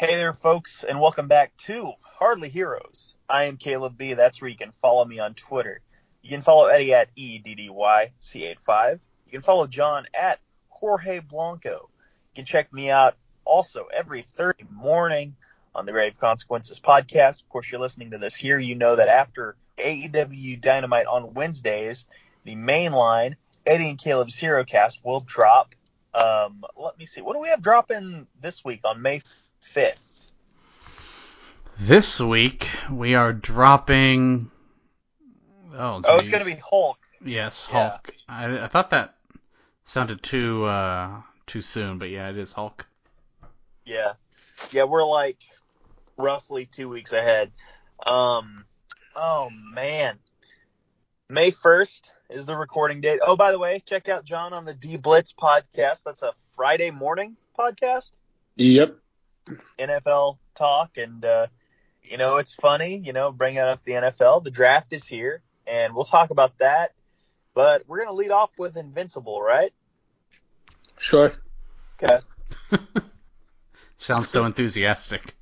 Hey there, folks, and welcome back to Hardly Heroes. I am Caleb B. That's where you can follow me on Twitter. You can follow Eddie at EDDYC85. You can follow John at Jorge Blanco. You can check me out also every Thursday morning on the Grave Consequences podcast. Of course, you're listening to this here. You know that after AEW Dynamite on Wednesdays, the main line, Eddie and Caleb's Hero Cast, will drop. Let me see. What do we have dropping this week on May 5th? This week we are dropping. Oh, it's going to be Hulk. Yes, Yeah. Hulk. I thought that sounded too soon, but yeah, it is Hulk. Yeah, we're like roughly 2 weeks ahead. Oh man, May 1st is the recording date. Oh, by the way, check out John on the D Blitz podcast. That's a Friday morning podcast. Yep. NFL talk, and it's funny, bringing up the NFL. The draft is here, and we'll talk about that. But we're gonna lead off with Invincible, right? Sure. Okay. Sounds so enthusiastic.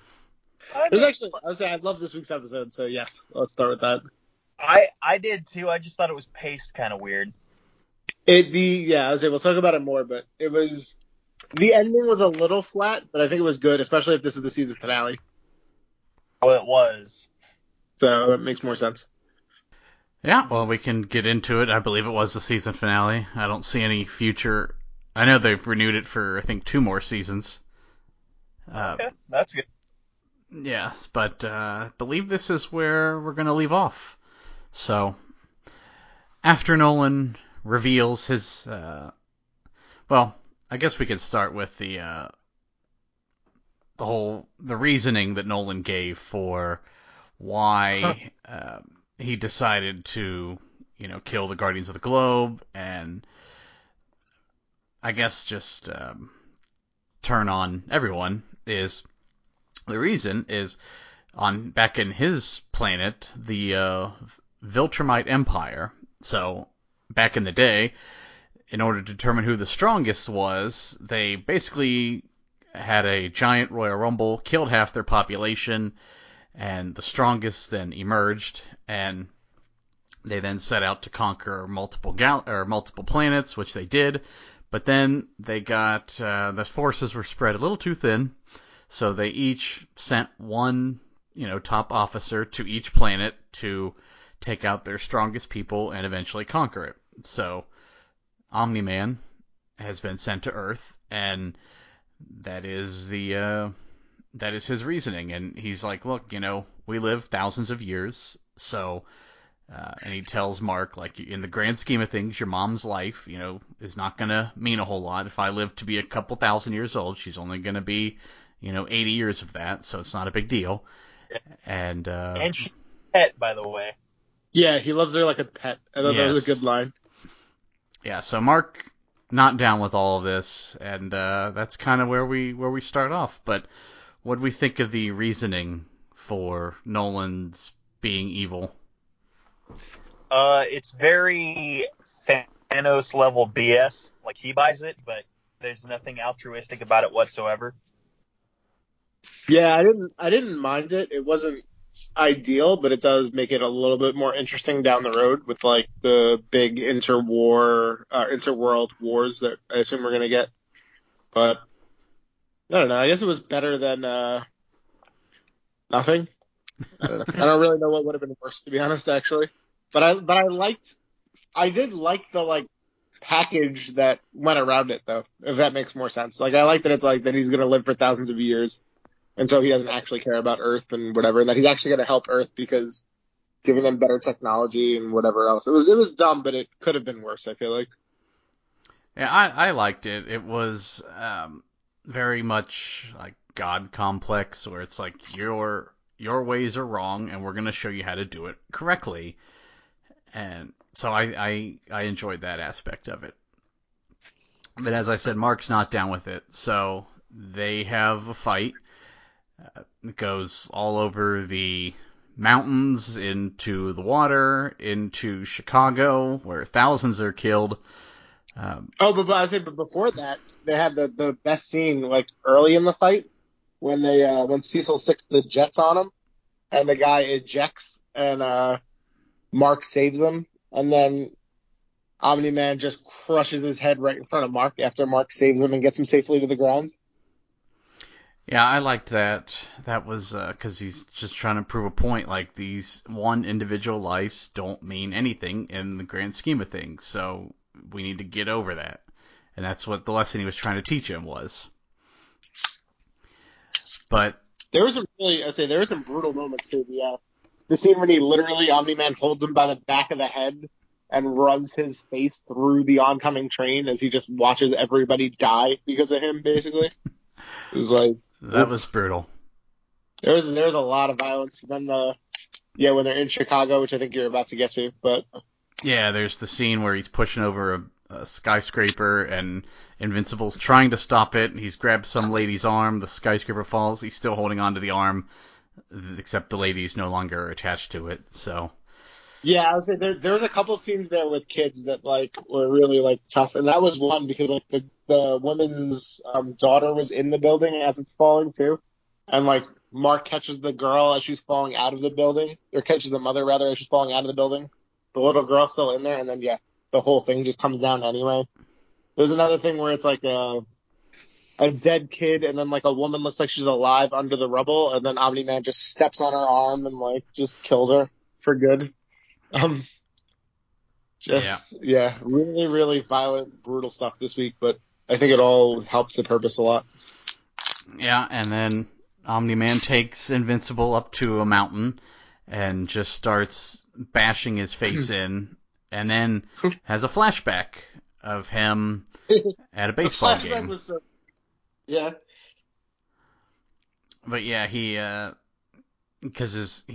I love this week's episode, so yes, let's start with that. I did too. I just thought it was paced kind of weird. We'll talk about it more, but the ending was a little flat, but I think it was good, especially if this is the season finale. Oh, it was. So that makes more sense. Yeah, well, we can get into it. I believe it was the season finale. I don't see any future. I know they've renewed it for, I think, 2 more seasons. Okay, that's good. Yeah, but I believe this is where we're going to leave off. So, after Nolan reveals his, I guess we could start with the reasoning that Nolan gave for why he decided to, kill the Guardians of the Globe, and I guess just turn on everyone. The reason is back in his planet, the Viltrumite Empire. So back in the day, in order to determine who the strongest was, they basically had a giant Royal Rumble, killed half their population, and the strongest then emerged, and they then set out to conquer multiple planets, which they did. But then they got the forces were spread a little too thin, so they each sent one, top officer to each planet to take out their strongest people and eventually conquer it. So Omni-Man has been sent to Earth, and that is his reasoning. And he's like, look, we live thousands of years, so. And he tells Mark, like, in the grand scheme of things, your mom's life, is not going to mean a whole lot. If I live to be a couple thousand years old, she's only going to be, 80 years of that, so it's not a big deal. Yeah. And she's a pet, by the way. Yeah, he loves her like a pet. I thought that was a good line. Yeah, so Mark not down with all of this, and that's kind of where we start off. But what do we think of the reasoning for Nolan's being evil? It's very Thanos level BS. Like, he buys it, but there's nothing altruistic about it whatsoever. Yeah, I didn't mind it. It wasn't ideal, but it does make it a little bit more interesting down the road with like the big interworld wars that I assume we're gonna get. But I don't know. I guess it was better than nothing. I don't know. I don't really know what would have been worse, to be honest, actually. But I did like the like package that went around it, though. If that makes more sense. Like, I like that it's like that he's gonna live for thousands of years, and so he doesn't actually care about Earth and whatever, and that he's actually gonna help Earth because giving them better technology and whatever else. It was dumb, but it could have been worse, I feel like. Yeah, I liked it. It was very much like God complex, where it's like your ways are wrong, and we're gonna show you how to do it correctly. And so I enjoyed that aspect of it. But as I said, Mark's not down with it, so they have a fight. It goes all over the mountains, into the water, into Chicago, where thousands are killed. But before that, they had the best scene like early in the fight when Cecil sticks the jets on him and the guy ejects and Mark saves him, and then Omni-Man just crushes his head right in front of Mark after Mark saves him and gets him safely to the ground. Yeah, I liked that. That was because he's just trying to prove a point. Like, these one individual lives don't mean anything in the grand scheme of things. So we need to get over that. And that's what the lesson he was trying to teach him was. But There was some brutal moments too. The scene when he literally Omni-Man holds him by the back of the head and runs his face through the oncoming train as he just watches everybody die because of him, basically. It was like that was brutal. There was a lot of violence. And then when they're in Chicago, which I think you're about to get to, but yeah, there's the scene where he's pushing over a skyscraper and Invincible's trying to stop it. He's grabbed some lady's arm. The skyscraper falls. He's still holding on to the arm, except the lady's no longer attached to it. So yeah, I would say there was a couple scenes there with kids that like were really like tough, and that was one because like the woman's daughter was in the building as it's falling too, and like Mark catches the girl as she's falling out of the building, or catches the mother rather as she's falling out of the building. The little girl's still in there, and then the whole thing just comes down anyway. There's another thing where it's like a dead kid, and then like a woman looks like she's alive under the rubble, and then Omni-Man just steps on her arm and like just kills her for good. Really, really violent, brutal stuff this week, but I think it all helped the purpose a lot. Yeah, and then Omni-Man takes Invincible up to a mountain and just starts bashing his face in, and then has a flashback of him at a baseball the flashback game. Was so, yeah. But yeah, because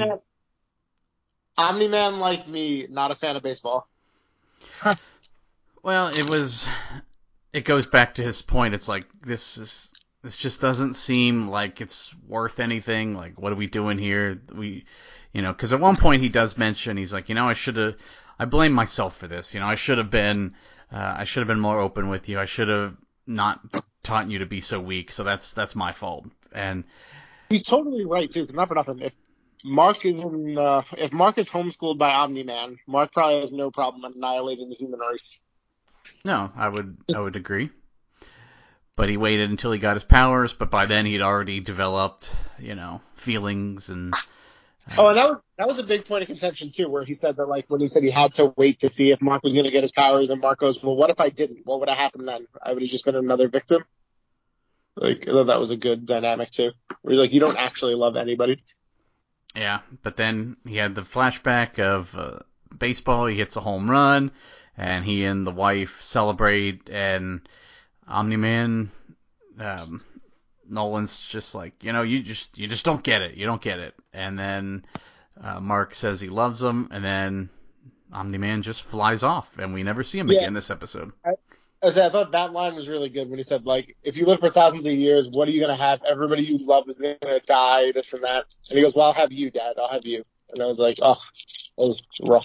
Omni-Man, like me, not a fan of baseball. Well, it goes back to his point. It's like, this just doesn't seem like it's worth anything. Like, what are we doing here? Because at one point he does mention, he's like, I blame myself for this. I should have been more open with you. I should have not taught you to be so weak. So that's my fault. And he's totally right too. Because not for nothing, if Mark is homeschooled by Omni-Man, Mark probably has no problem annihilating the human race. No, I would agree. But he waited until he got his powers, but by then he'd already developed, feelings and. And that was a big point of contention too, where he said that like when he said he had to wait to see if Mark was going to get his powers, and Mark goes, "Well, what if I didn't? What would have happened then? I would have just been another victim." Like, I thought that was a good dynamic too, where you're like, you don't actually love anybody. Yeah, but then he had the flashback of baseball. He hits a home run, and he and the wife celebrate, and Omni-Man, Nolan's just like, you just don't get it. You don't get it. And then Mark says he loves him, and then Omni-Man just flies off, and we never see him again this episode. I thought that line was really good when he said, like, if you live for thousands of years, what are you going to have? Everybody you love is going to die, this and that. And he goes, well, I'll have you, Dad. I'll have you. And I was like, oh, that was rough.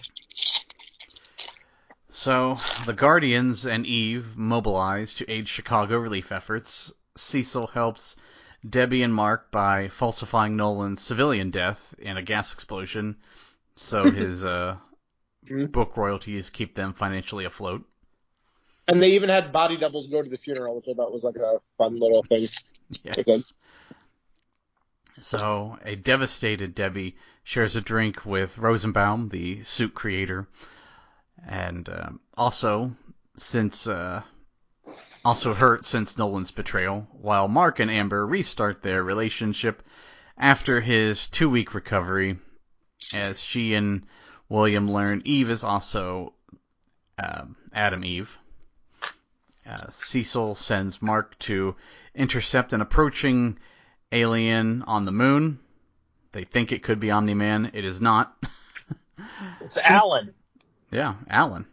So, the Guardians and Eve mobilize to aid Chicago relief efforts. Cecil helps Debbie and Mark by falsifying Nolan's civilian death in a gas explosion, so his book royalties keep them financially afloat. And they even had body doubles go to the funeral, which I thought was like a fun little thing. Yes. So, a devastated Debbie shares a drink with Rosenbaum, the suit creator, and also hurt since Nolan's betrayal, while Mark and Amber restart their relationship after his 2-week recovery, as she and William learn Eve is also Adam Eve. Cecil sends Mark to intercept an approaching alien on the moon. They think it could be Omni-Man. It is not. It's Alan. Yeah, Alan.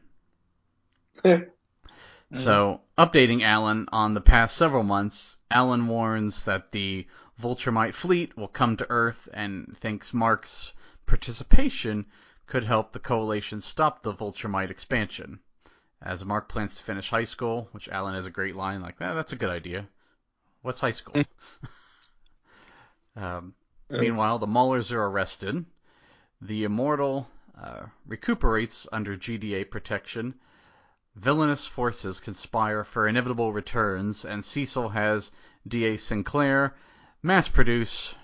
So, updating Alan on the past several months, Alan warns that the Vulturemite fleet will come to Earth and thinks Mark's participation could help the Coalition stop the Vulturemite expansion. As Mark plans to finish high school, which Alan has a great line like, that's a good idea. What's high school? Meanwhile, the Maulers are arrested. The Immortal recuperates under GDA protection. Villainous forces conspire for inevitable returns, and Cecil has D.A. Sinclair mass-produce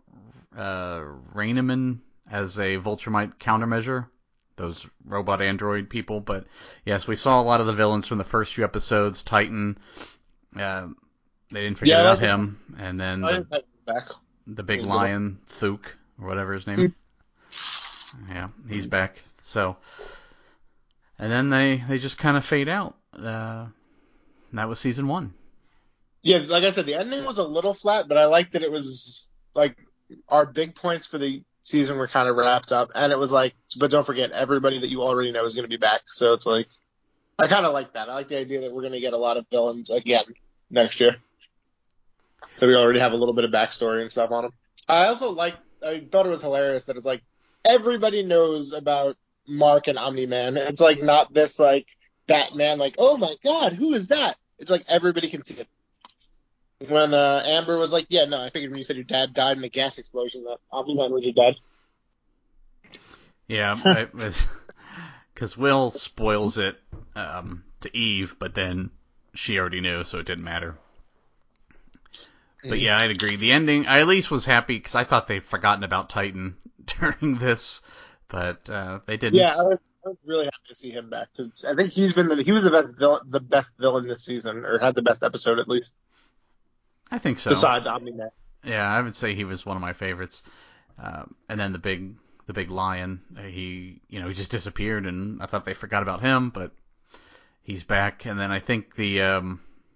Rainaman as a Viltrumite countermeasure. Those robot android people. But yes, we saw a lot of the villains from the first few episodes. Titan, they didn't forget about him. And then the big lion, Thuk, or whatever his name is. Yeah, he's back. So, and then they just kind of fade out. That was season 1. Yeah, like I said, the ending was a little flat, but I liked that it was like our big points for the season were kind of wrapped up, and it was like, but don't forget, everybody that you already know is going to be back. So it's like, I kind of like that. I like the idea that we're going to get a lot of villains again next year. So we already have a little bit of backstory and stuff on them. I thought it was hilarious that it's like, everybody knows about Mark and Omni-Man. It's like not this like Batman, like, oh my god, who is that? It's like everybody can see it. When Amber was like, yeah, no, I figured when you said your dad died in a gas explosion that Omni-Man was your dad. Yeah, because Will spoils it to Eve, but then she already knew, so it didn't matter. But yeah, I'd agree. The ending, I at least was happy because I thought they'd forgotten about Titan during this, but they didn't. Yeah, I was really happy to see him back because I think he was the best villain this season, or had the best episode at least. I think so. Besides Omni-Man. Yeah, I would say he was one of my favorites. And then the big lion, he just disappeared, and I thought they forgot about him, but he's back. And then I think the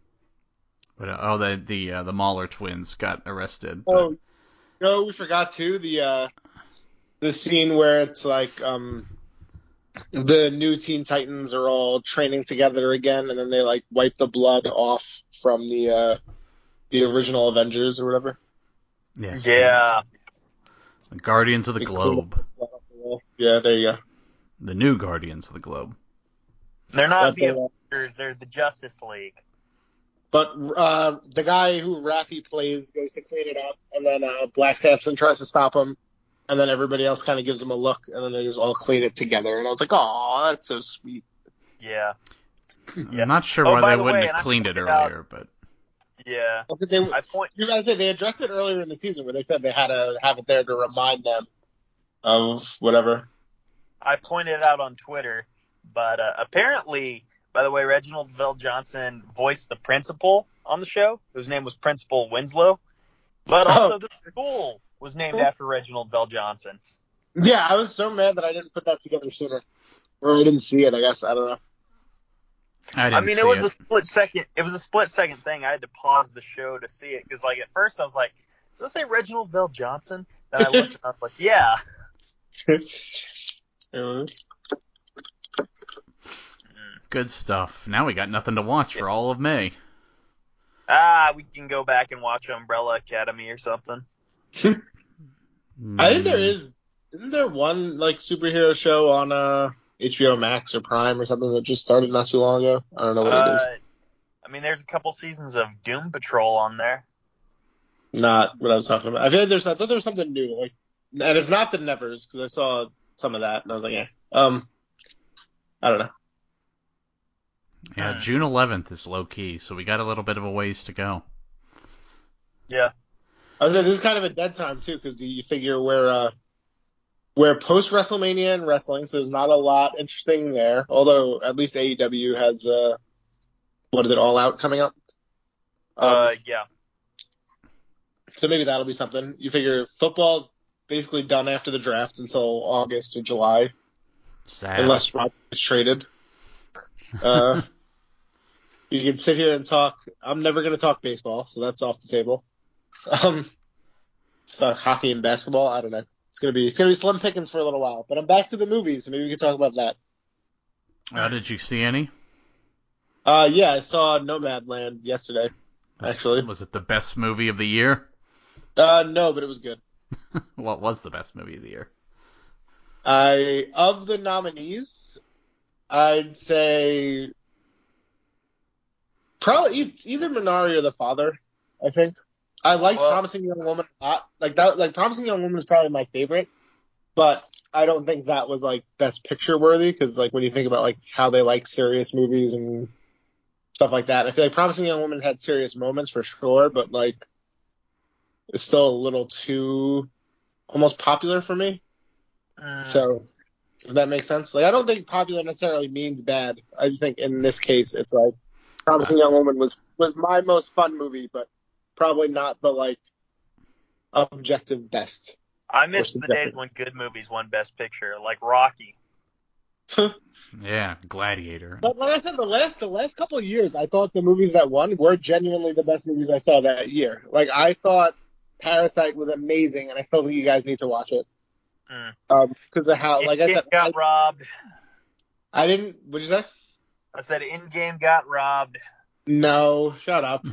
Mauler twins got arrested. But... Oh, no, we forgot too the scene where it's like the new Teen Titans are all training together again, and then they like wipe the blood off from the original Avengers or whatever. Yes. Yeah. The Guardians of the Globe. Yeah, there you go. The new Guardians of the Globe. They're not the Avengers, they're the Justice League. But the guy who Raffi plays goes to clean it up, and then Black Samson tries to stop him, and then everybody else kind of gives him a look, and then they just all clean it together. And I was like, oh, that's so sweet. Yeah. I'm not sure why they wouldn't have cleaned it earlier, but... Yeah. Because they addressed it earlier in the season where they said they had to have it there to remind them of whatever. I pointed it out on Twitter, but apparently, by the way, Reginald VelJohnson voiced the principal on the show, whose name was Principal Winslow. But also the school was named after Reginald VelJohnson. Yeah, I was so mad that I didn't put that together sooner. Or I didn't see it, I guess. I don't know. It was a split second. It was a split second thing. I had to pause the show to see it because, like, at first I was like, "Does that say Reginald VelJohnson?" Then I looked and I was like, "Yeah." Good stuff. Now we got nothing to watch for all of May. We can go back and watch Umbrella Academy or something. I think there is. Isn't there one like superhero show on HBO Max or Prime or something that just started not too long ago? I don't know what it is. I mean, there's a couple seasons of Doom Patrol on there. Not what I was talking about. I thought there was something new, like, and it's not the Nevers because I saw some of that and I was like, yeah. I don't know. Yeah, June 11th is low key, so we got a little bit of a ways to go. Yeah. I was saying, this is kind of a dead time too because you figure we're post WrestleMania and wrestling, so there's not a lot interesting there. Although at least AEW has what is it, All Out coming up? Yeah. So maybe that'll be something. You figure football's basically done after the draft until August or July. Sad. Unless Rob gets traded. You can sit here and talk. I'm never going to talk baseball, so that's off the table. Hockey and basketball, I don't know. It's gonna be slim pickings for a little while. But I'm back to the movies, so maybe we can talk about that. Did you see any? Yeah, I saw Nomadland yesterday. Actually, was it the best movie of the year? No, but it was good. What was the best movie of the year? Of the nominees, I'd say probably either Minari or The Father. I think I like Promising Young Woman a lot. Promising Young Woman is probably my favorite, but I don't think that was like Best Picture worthy because like when you think about like how they like serious movies and stuff like that, I feel like Promising Young Woman had serious moments for sure, but like it's still a little too almost popular for me. So if that makes sense, like I don't think popular necessarily means bad. I just think in this case it's like Promising Young Woman was my most fun movie, but probably not the like objective best. I miss the days when good movies won Best Picture, like Rocky. Yeah, Gladiator. But like I said, the last couple of years, I thought the movies that won were genuinely the best movies I saw that year. Like I thought Parasite was amazing, and I still think you guys need to watch it. Because of how, like I said, got robbed. I didn't. What'd you say? I said Endgame got robbed. No, shut up.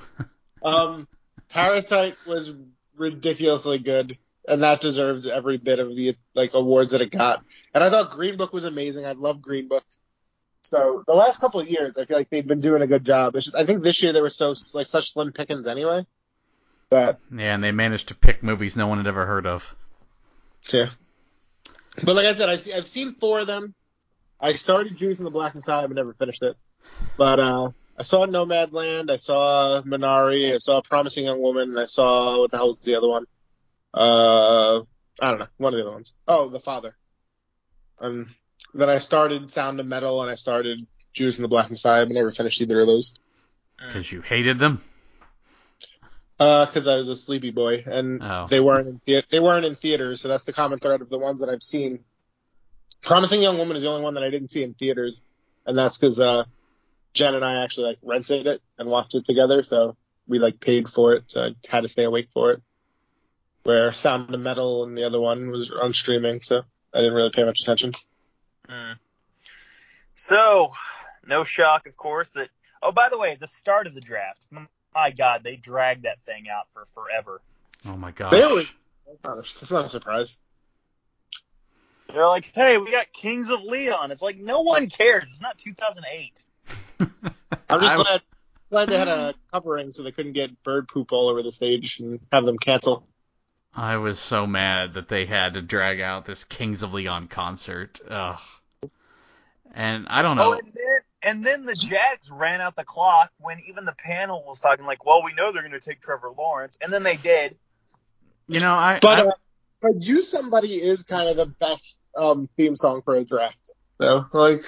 Parasite was ridiculously good, and that deserved every bit of the like awards that it got. And I thought Green Book was amazing. I love Green Book. So the last couple of years, I feel like they've been doing a good job. It's just, I think this year they were such slim pickings anyway. But yeah, and they managed to pick movies no one had ever heard of. Yeah. But like I said, I've seen 4 of them. I started Judas and the Black Messiah, but never finished it. But I saw Nomadland, I saw Minari, I saw Promising Young Woman, and I saw what the hell was the other one? I don't know, one of the other ones. Oh, The Father. Then I started Sound of Metal, and I started Judas and the Black Messiah, but never finished either of those. Because you hated them? Because I was a sleepy boy, and they weren't in theaters, so that's the common thread of the ones that I've seen. Promising Young Woman is the only one that I didn't see in theaters, and that's because Jen and I actually like rented it and watched it together, so we like paid for it, so I had to stay awake for it. Where Sound of Metal and the other one was on streaming, so I didn't really pay much attention. So, no shock, of course, that. Oh, by the way, the start of the draft. My God, they dragged that thing out for forever. Oh my God. That's not a surprise. They're like, hey, we got Kings of Leon. It's like, no one cares. It's not 2008. I'm just glad they had a covering so they couldn't get bird poop all over the stage and have them cancel. I was so mad that they had to drag out this Kings of Leon concert. Ugh. And I don't know. Oh, and then the Jags ran out the clock when even the panel was talking like, well, we know they're going to take Trevor Lawrence. And then they did. You know, But You Somebody is kind of the best theme song for a draft. So, like,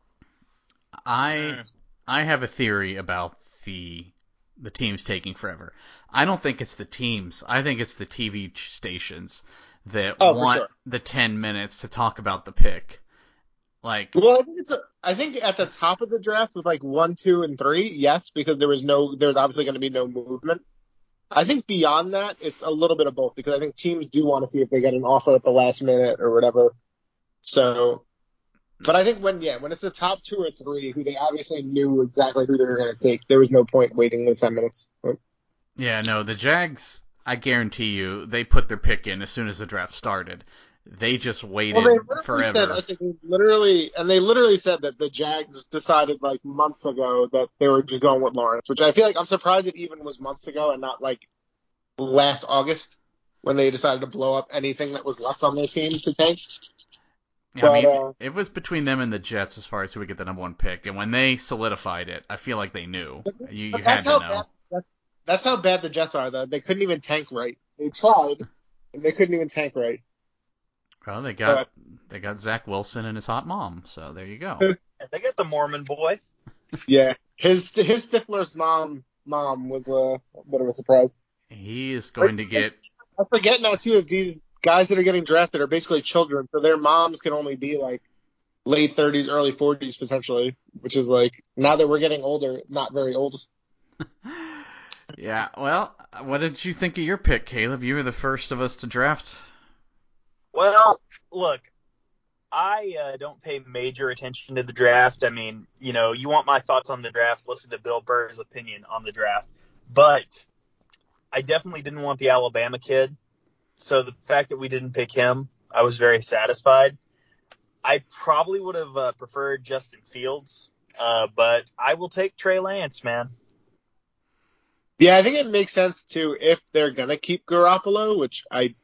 I have a theory about the teams taking forever. I don't think it's the teams. I think it's the TV stations that want the 10 minutes to talk about the pick. Like, well, I think at the top of the draft with like 1, 2, and 3, yes, because there's obviously going to be no movement. I think beyond that, it's a little bit of both because I think teams do want to see if they get an offer at the last minute or whatever. So, but I think when it's the top 2 or 3 who they obviously knew exactly who they were going to take, there was no point waiting the 10 minutes. Yeah, no, the Jags, I guarantee you, they put their pick in as soon as the draft started. They just waited forever. They literally said that the Jags decided like months ago that they were just going with Lawrence, which I feel like I'm surprised it even was months ago and not like last August when they decided to blow up anything that was left on their team to take. Yeah, I mean, it was between them and the Jets as far as who would get the number 1 pick, and when they solidified it, I feel like they knew. You had to know. That's how bad the Jets are, though. They couldn't even tank right. They tried, and they couldn't even tank right. Well, they got Zach Wilson and his hot mom, so there you go. They got the Mormon boy. Yeah, his Stifler's mom was a bit of a surprise. He is going to get. I forget now too that these guys that are getting drafted are basically children, so their moms can only be like late 30s, early 40s potentially, which is like now that we're getting older, not very old. Yeah, well, what did you think of your pick, Caleb? You were the first of us to draft. Well, look, I don't pay major attention to the draft. I mean, you want my thoughts on the draft, listen to Bill Burr's opinion on the draft. But I definitely didn't want the Alabama kid. So the fact that we didn't pick him, I was very satisfied. I probably would have preferred Justin Fields, but I will take Trey Lance, man. Yeah, I think it makes sense too if they're gonna keep Garoppolo, which I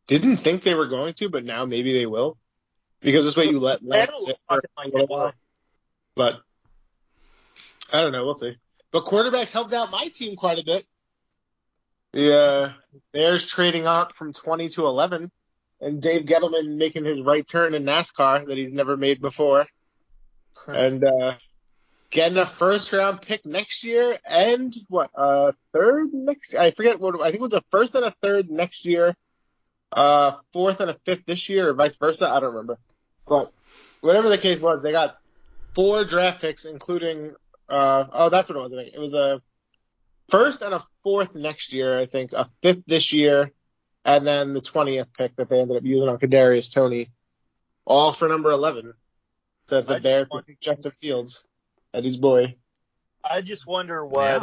didn't think they were going to, but now maybe they will. Because this way you let Lance sit for a little while. But I don't know. We'll see. But quarterbacks helped out my team quite a bit. The Bears trading up from 20 to 11. And Dave Gettleman making his right turn in NASCAR that he's never made before. And getting a first-round pick next year and, third next year? I forget what, I think it was a first and a third next year. Fourth and a fifth this year, or vice versa. I don't remember. But whatever the case was, they got 4 draft picks, including, that's what it was, I think. It was a first and a fourth next year, I think, a fifth this year, and then the 20th pick that they ended up using on Kadarius Toney, all for number 11. So the Bears can pick Justin Fields, Eddie's boy. I just wonder what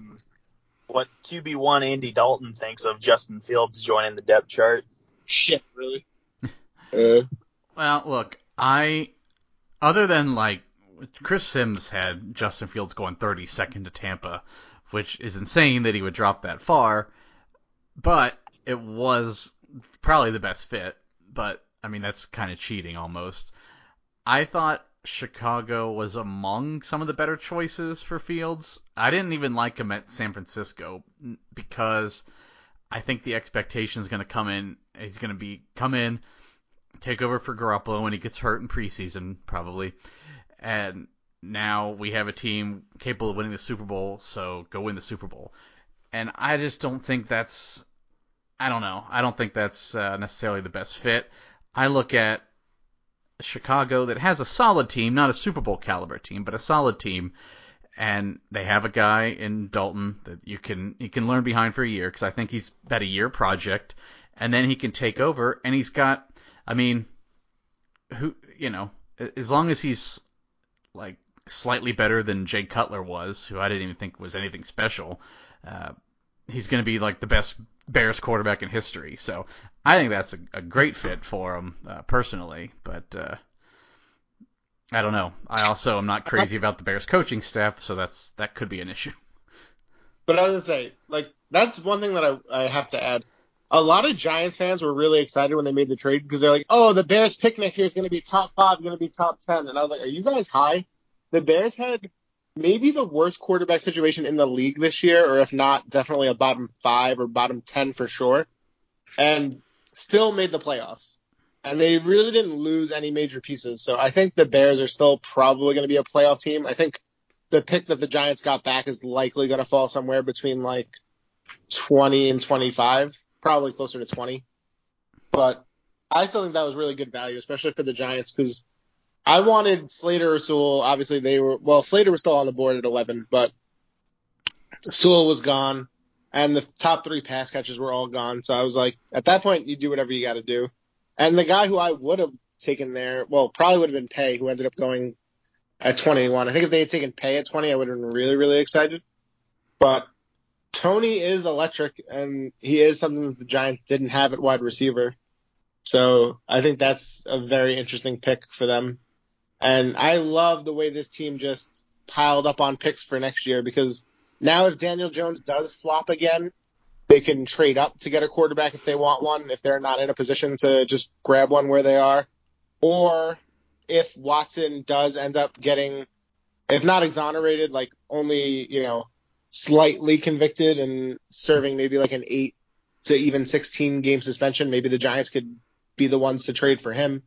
QB1 Andy Dalton thinks of Justin Fields joining the depth chart. Shit, really? Well, look, other than Chris Sims had Justin Fields going 32nd to Tampa, which is insane that he would drop that far, but it was probably the best fit. But, I mean, that's kind of cheating almost. I thought Chicago was among some of the better choices for Fields. I didn't even like him at San Francisco because I think the expectation is going to come in. He's going to come in, take over for Garoppolo when he gets hurt in preseason, probably. And now we have a team capable of winning the Super Bowl, so go win the Super Bowl. And I just don't think that's, I don't know. I don't think that's necessarily the best fit. I look at Chicago that has a solid team, not a Super Bowl caliber team, but a solid team. And they have a guy in Dalton that you can learn behind for a year, because I think he's about a year project, and then he can take over. And he's got, I mean, as long as he's slightly better than Jay Cutler was, who I didn't even think was anything special, he's going to be the best Bears quarterback in history. So I think that's a great fit for him personally, but I don't know. I also am not crazy about the Bears coaching staff, so that could be an issue. But I was going to say, that's one thing that I have to add. A lot of Giants fans were really excited when they made the trade because they're like, oh, the Bears pick next year is going to be top 5, going to be top 10. And I was like, are you guys high? The Bears had maybe the worst quarterback situation in the league this year, or if not, definitely a bottom 5 or bottom 10 for sure, and still made the playoffs. And they really didn't lose any major pieces. So I think the Bears are still probably going to be a playoff team. I think the pick that the Giants got back is likely going to fall somewhere between 20 and 25, probably closer to 20. But I still think that was really good value, especially for the Giants, because I wanted Slater or Sewell. Obviously, Slater was still on the board at 11, but Sewell was gone, and the top 3 pass catchers were all gone. So I was like, at that point, you do whatever you got to do. And the guy who I would have taken there, probably would have been Pay, who ended up going at 21. I think if they had taken Pay at 20, I would have been really, really excited. But Toney is electric, and he is something that the Giants didn't have at wide receiver. So I think that's a very interesting pick for them. And I love the way this team just piled up on picks for next year, because now if Daniel Jones does flop again, they can trade up to get a quarterback if they want one, if they're not in a position to just grab one where they are. Or if Watson does end up getting, if not exonerated, only, slightly convicted and serving maybe an 8 to even 16 game suspension, maybe the Giants could be the ones to trade for him.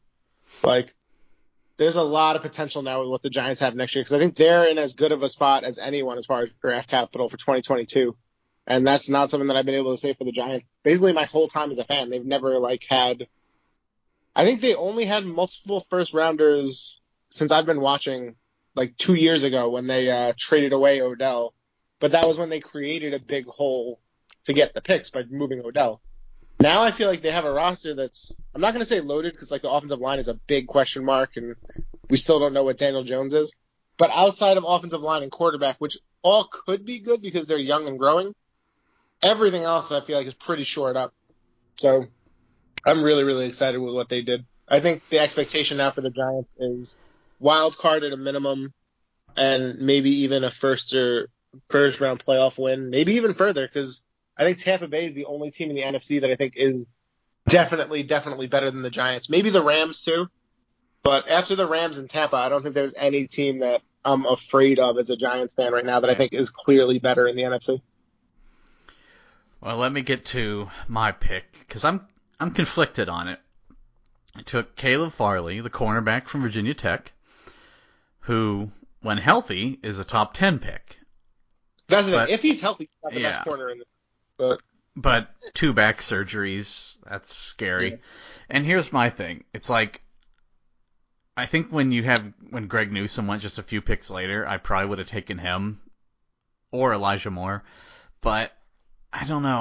There's a lot of potential now with what the Giants have next year, because I think they're in as good of a spot as anyone as far as draft capital for 2022. And that's not something that I've been able to say for the Giants basically my whole time as a fan. They've never had, I think they only had multiple first rounders since I've been watching, 2 years ago when they traded away Odell. But that was when they created a big hole to get the picks by moving Odell. Now I feel like they have a roster that's, I'm not going to say loaded, because the offensive line is a big question mark, and we still don't know what Daniel Jones is. But outside of offensive line and quarterback, which all could be good because they're young and growing, everything else I feel like is pretty shored up. So I'm really, really excited with what they did. I think the expectation now for the Giants is wild card at a minimum, and maybe even a first round playoff win, maybe even further, because I think Tampa Bay is the only team in the NFC that I think is Definitely better than the Giants. Maybe the Rams too. But after the Rams and Tampa, I don't think there's any team that I'm afraid of as a Giants fan right now that I think is clearly better in the NFC. Well, let me get to my pick because I'm conflicted on it. I took Caleb Farley, the cornerback from Virginia Tech, who, when healthy, is a top 10 pick. That's the thing. If he's healthy, he's got the best yeah. corner in the. But 2 back surgeries, that's scary. Yeah. And here's my thing. It's like, I think when Greg Newsome went just a few picks later, I probably would have taken him or Elijah Moore. But I don't know.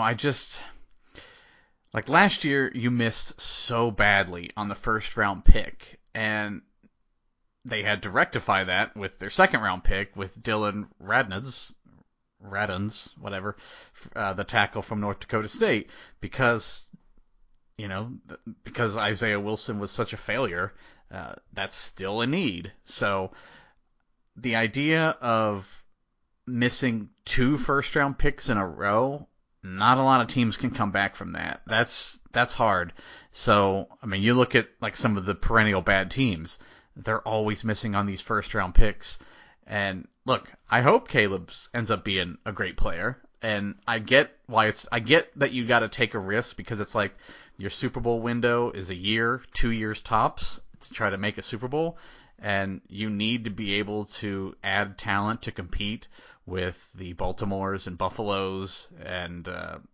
Like last year, you missed so badly on the first round pick, and they had to rectify that with their second round pick with Dylan Radunz, whatever, the tackle from North Dakota State, because Isaiah Wilson was such a failure. That's still a need. So the idea of missing 2 first round picks in a row, not a lot of teams can come back from that. That's hard. So, I mean, you look at like some of the perennial bad teams, they're always missing on these first round picks. And look, I hope Caleb ends up being a great player. And I get that you got to take a risk because it's like your Super Bowl window is a year, 2 years tops to try to make a Super Bowl. And you need to be able to add talent to compete with the Baltimores and Buffaloes and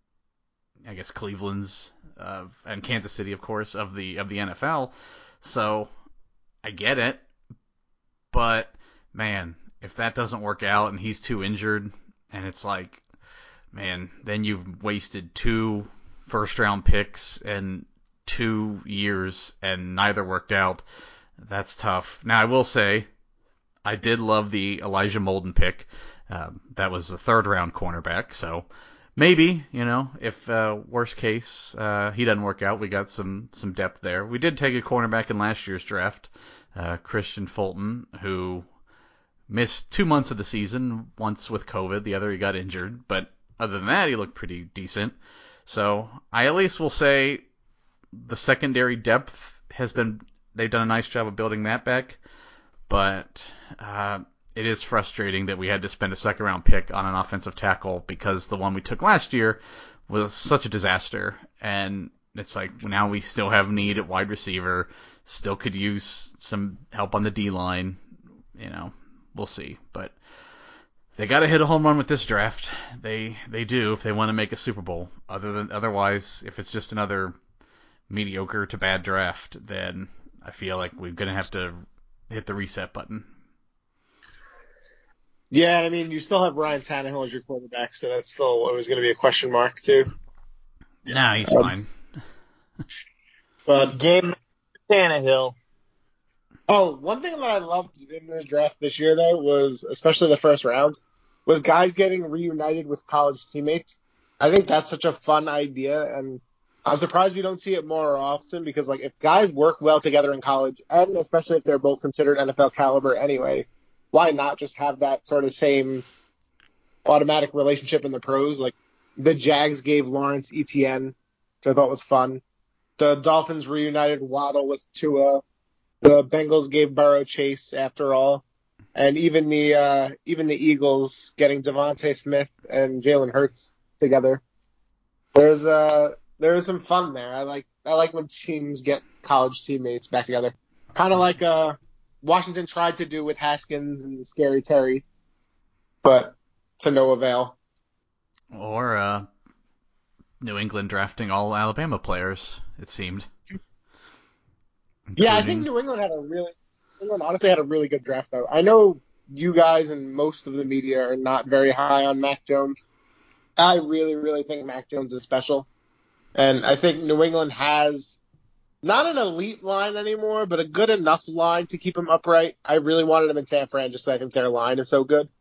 I guess Cleveland's and Kansas City, of course, of the NFL. So I get it, but man, if that doesn't work out and he's too injured, and it's like, man, then you've wasted 2 first-round picks and 2 years, and neither worked out. That's tough. Now, I will say, I did love the Elijah Molden pick. That was a third-round cornerback, so maybe, if worst case he doesn't work out, we got some depth there. We did take a cornerback in last year's draft, Christian Fulton, who missed 2 months of the season, once with COVID, the other he got injured, but other than that, he looked pretty decent. So I at least will say the secondary depth they've done a nice job of building that back, but it is frustrating that we had to spend a second-round pick on an offensive tackle because the one we took last year was such a disaster. And it's like now we still have need at wide receiver, still could use some help on the D-line. We'll see. But they got to hit a home run with this draft. They do if they want to make a Super Bowl. Otherwise, if it's just another mediocre to bad draft, then I feel like we're going to have to hit the reset button. Yeah, I mean, you still have Ryan Tannehill as your quarterback, so that's still always going to be a question mark, too. Nah, he's fine. But Game Tannehill. Oh, one thing that I loved in the draft this year, though, was, especially the first round, was guys getting reunited with college teammates. I think that's such a fun idea, and I'm surprised we don't see it more often because, like, if guys work well together in college, and especially if they're both considered NFL caliber anyway, why not just have that sort of same automatic relationship in the pros? Like, the Jags gave Lawrence Etienne, which I thought was fun. The Dolphins reunited Waddle with Tua. The Bengals gave Burrow Chase after all. And even the Eagles getting Devontae Smith and Jalen Hurts together. There was some fun there. I like when teams get college teammates back together. Kind of like Washington tried to do with Haskins and Scary Terry, but to no avail. Or New England drafting all Alabama players, it seemed. Yeah, I think New England honestly had a really good draft, though. I know you guys and most of the media are not very high on Mac Jones. I really, really think Mac Jones is special. And I think New England has not an elite line anymore, but a good enough line to keep him upright. I really wanted him in San Fran just because I think their line is so good.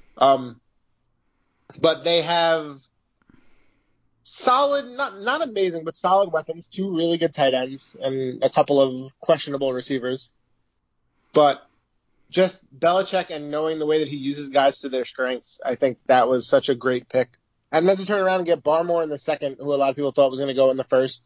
But they have solid, not amazing, but solid weapons, 2 really good tight ends, and a couple of questionable receivers. But just Belichick and knowing the way that he uses guys to their strengths, I think that was such a great pick. And then to turn around and get Barmore in the second, who a lot of people thought was going to go in the first,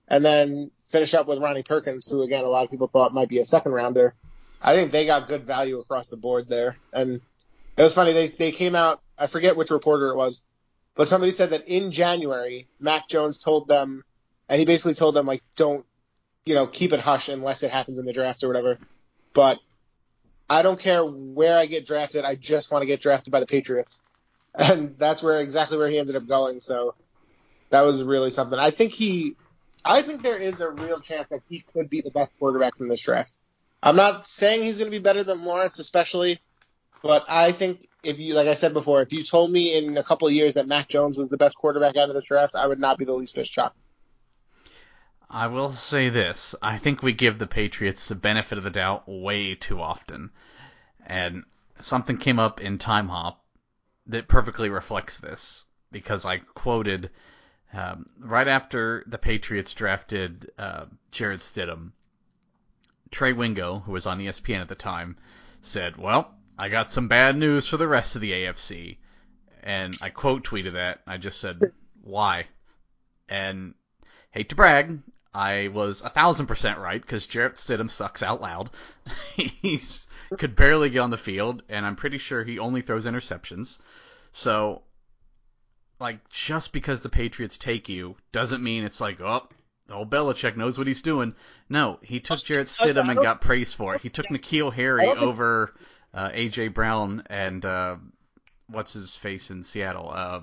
and then finish up with Ronnie Perkins, who again a lot of people thought might be a second rounder. I think they got good value across the board there. And it was funny, they came out, I forget which reporter it was, but somebody said that in January, Mac Jones told them, and he basically told them, like, don't, keep it hush unless it happens in the draft or whatever. But I don't care where I get drafted, I just want to get drafted by the Patriots. And that's exactly where he ended up going, so that was really something. I think there is a real chance that he could be the best quarterback in this draft. I'm not saying he's going to be better than Lawrence, especially, but I think like I said before, if you told me in a couple of years that Mac Jones was the best quarterback out of this draft, I would not be the least bit shocked. I will say this. I think we give the Patriots the benefit of the doubt way too often. And something came up in Time Hop that perfectly reflects this, because I quoted right after the Patriots drafted Jared Stidham, Trey Wingo, who was on ESPN at the time, said, well, I got some bad news for the rest of the AFC. And I quote tweeted that. I just said, why? And hate to brag, I was 1,000% right, because Jarrett Stidham sucks out loud. He could barely get on the field, and I'm pretty sure he only throws interceptions. So, just because the Patriots take you doesn't mean it's like, oh, old Belichick knows what he's doing. No, he took Jarrett Stidham and got praised for it. He took N'Keal Harry over A.J. Brown and what's his face in Seattle?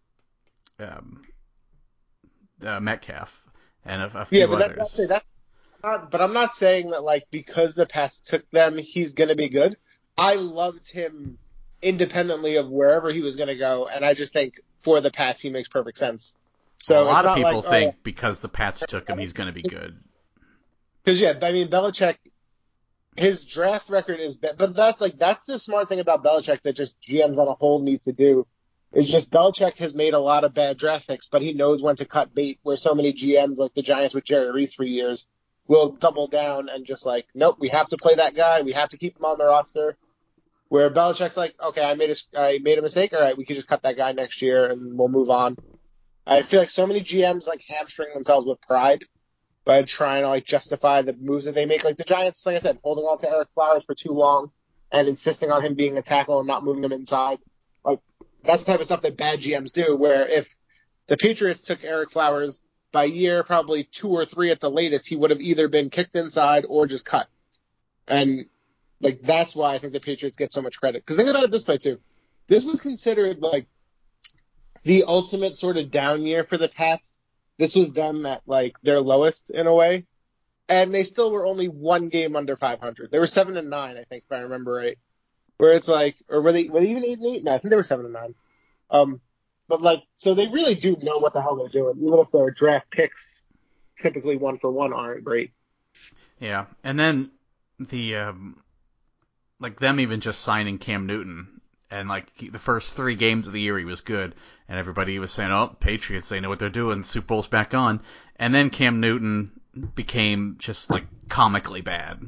Metcalf and a few others. But I'm not saying that, because the Pats took them, he's going to be good. I loved him independently of wherever he was going to go, and I just think for the Pats he makes perfect sense. So a lot of people think because the Pats took him, he's going to be good. Because Belichick, his draft record is bad, but that's the smart thing about Belichick that just GMs on a whole need to do. It's just Belichick has made a lot of bad draft picks, but he knows when to cut bait. Where so many GMs, like the Giants with Jerry Reese for years, will double down and just nope, we have to play that guy. We have to keep him on the roster. Where Belichick's like, okay, I made a mistake. All right, we can just cut that guy next year and we'll move on. I feel like so many GMs hamstring themselves with pride by trying to justify the moves that they make. Like the Giants, like I said, holding on to Eric Flowers for too long and insisting on him being a tackle and not moving him inside. That's the type of stuff that bad GMs do. Where if the Patriots took Eric Flowers by year probably 2 or 3 at the latest, he would have either been kicked inside or just cut. And that's why I think the Patriots get so much credit. Because think about it this way too. This was considered the ultimate sort of down year for the Pats. This was them at their lowest in a way, and they still were only 1 game under 500. They were 7-9, I think, if I remember right. Where it's or were they even 8-8? No, I think they were 7-9. But so they really do know what the hell they're doing, even if their draft picks, typically 1-for-1, aren't great. Yeah, and then the them even just signing Cam Newton. And the first 3 games of the year he was good, and everybody was saying, "Oh, Patriots, they know what they're doing. Super Bowl's back on." And then Cam Newton became just comically bad.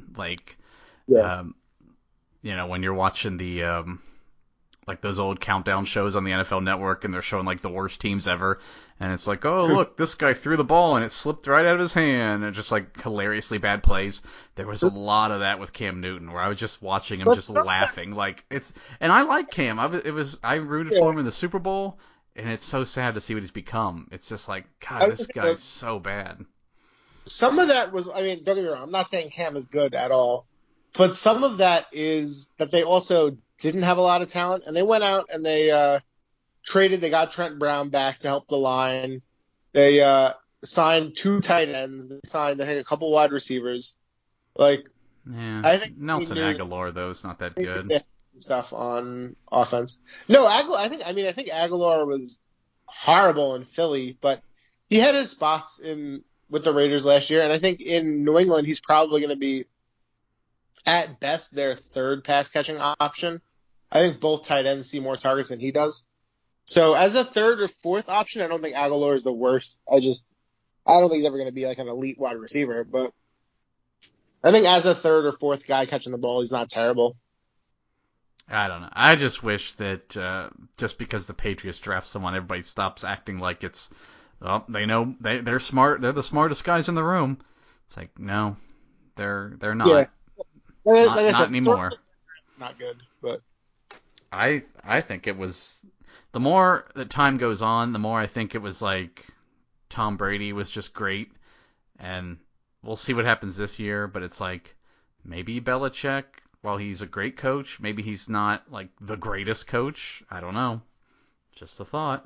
When you're watching the those old countdown shows on the NFL Network, and they're showing the worst teams ever, and it's oh look, this guy threw the ball and it slipped right out of his hand, and just hilariously bad plays. There was a lot of that with Cam Newton, where I was just watching him just laughing. And I like Cam. I rooted for him in the Super Bowl, and it's so sad to see what he's become. It's just God, this guy's so bad. Some of that was, don't get me wrong, I'm not saying Cam is good at all, but some of that is that they also didn't have a lot of talent, and they went out and they they got Trent Brown back to help the line. They signed 2 tight ends. They signed, I think, a couple wide receivers. I think Nelson Aguilar, though, is not that good. Stuff on offense. No, I think Aguilar was horrible in Philly, but he had his spots with the Raiders last year, and I think in New England he's probably going to be, at best, their 3rd pass-catching option. I think both tight ends see more targets than he does. So as a 3rd or 4th option, I don't think Aguilar is the worst. I don't think he's ever going to be an elite wide receiver, but I think as a 3rd or 4th guy catching the ball, he's not terrible. I don't know. I just wish that just because the Patriots draft someone, everybody stops acting like it's oh, they know they're smart. They're the smartest guys in the room. It's like, no, they're not. Yeah. Like I Not said, anymore. not good, but I think it was, the more that time goes on, the more I think it was like Tom Brady was just great, and we'll see what happens this year. But it's like, maybe Belichick, while he's a great coach, maybe he's not like the greatest coach. I don't know. Just a thought.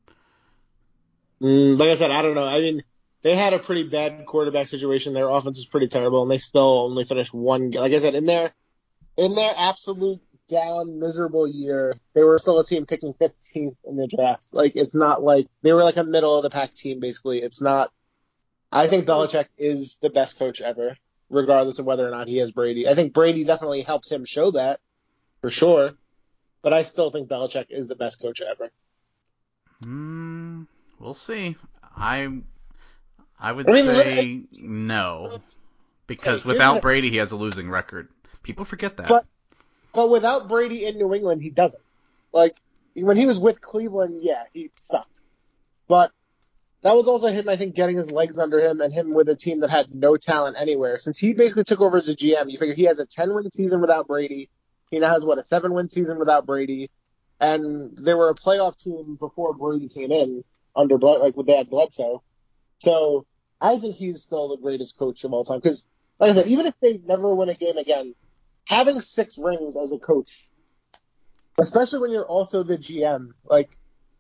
like I said, I don't know. I mean, they had a pretty bad quarterback situation. Their offense was pretty terrible, and they still only finished one game. Like I said, in their absolute down, miserable year, they were still a team picking 15th in the draft. Like, it's not like they were like a middle of the pack team, basically. It's not. I think Belichick is the best coach ever, regardless of whether or not he has Brady. I think Brady definitely helped him show that, for sure. But I still think Belichick is the best coach ever. We'll see. I would I mean, say no, because without Brady, he has a losing record. People forget that. But without Brady in New England, he doesn't. Like, when he was with Cleveland, yeah, he sucked. But that was also him, I think, getting his legs under him and him with a team that had no talent anywhere. Since he basically took over as a GM, you figure he has a 10-win season without Brady. He now has, a 7-win season without Brady. And they were a playoff team before Brady came in, under like with bad Bledsoe. So I think he's still the greatest coach of all time. Because, like I said, even if they never win a game again, having 6 rings as a coach, especially when you're also the GM, like,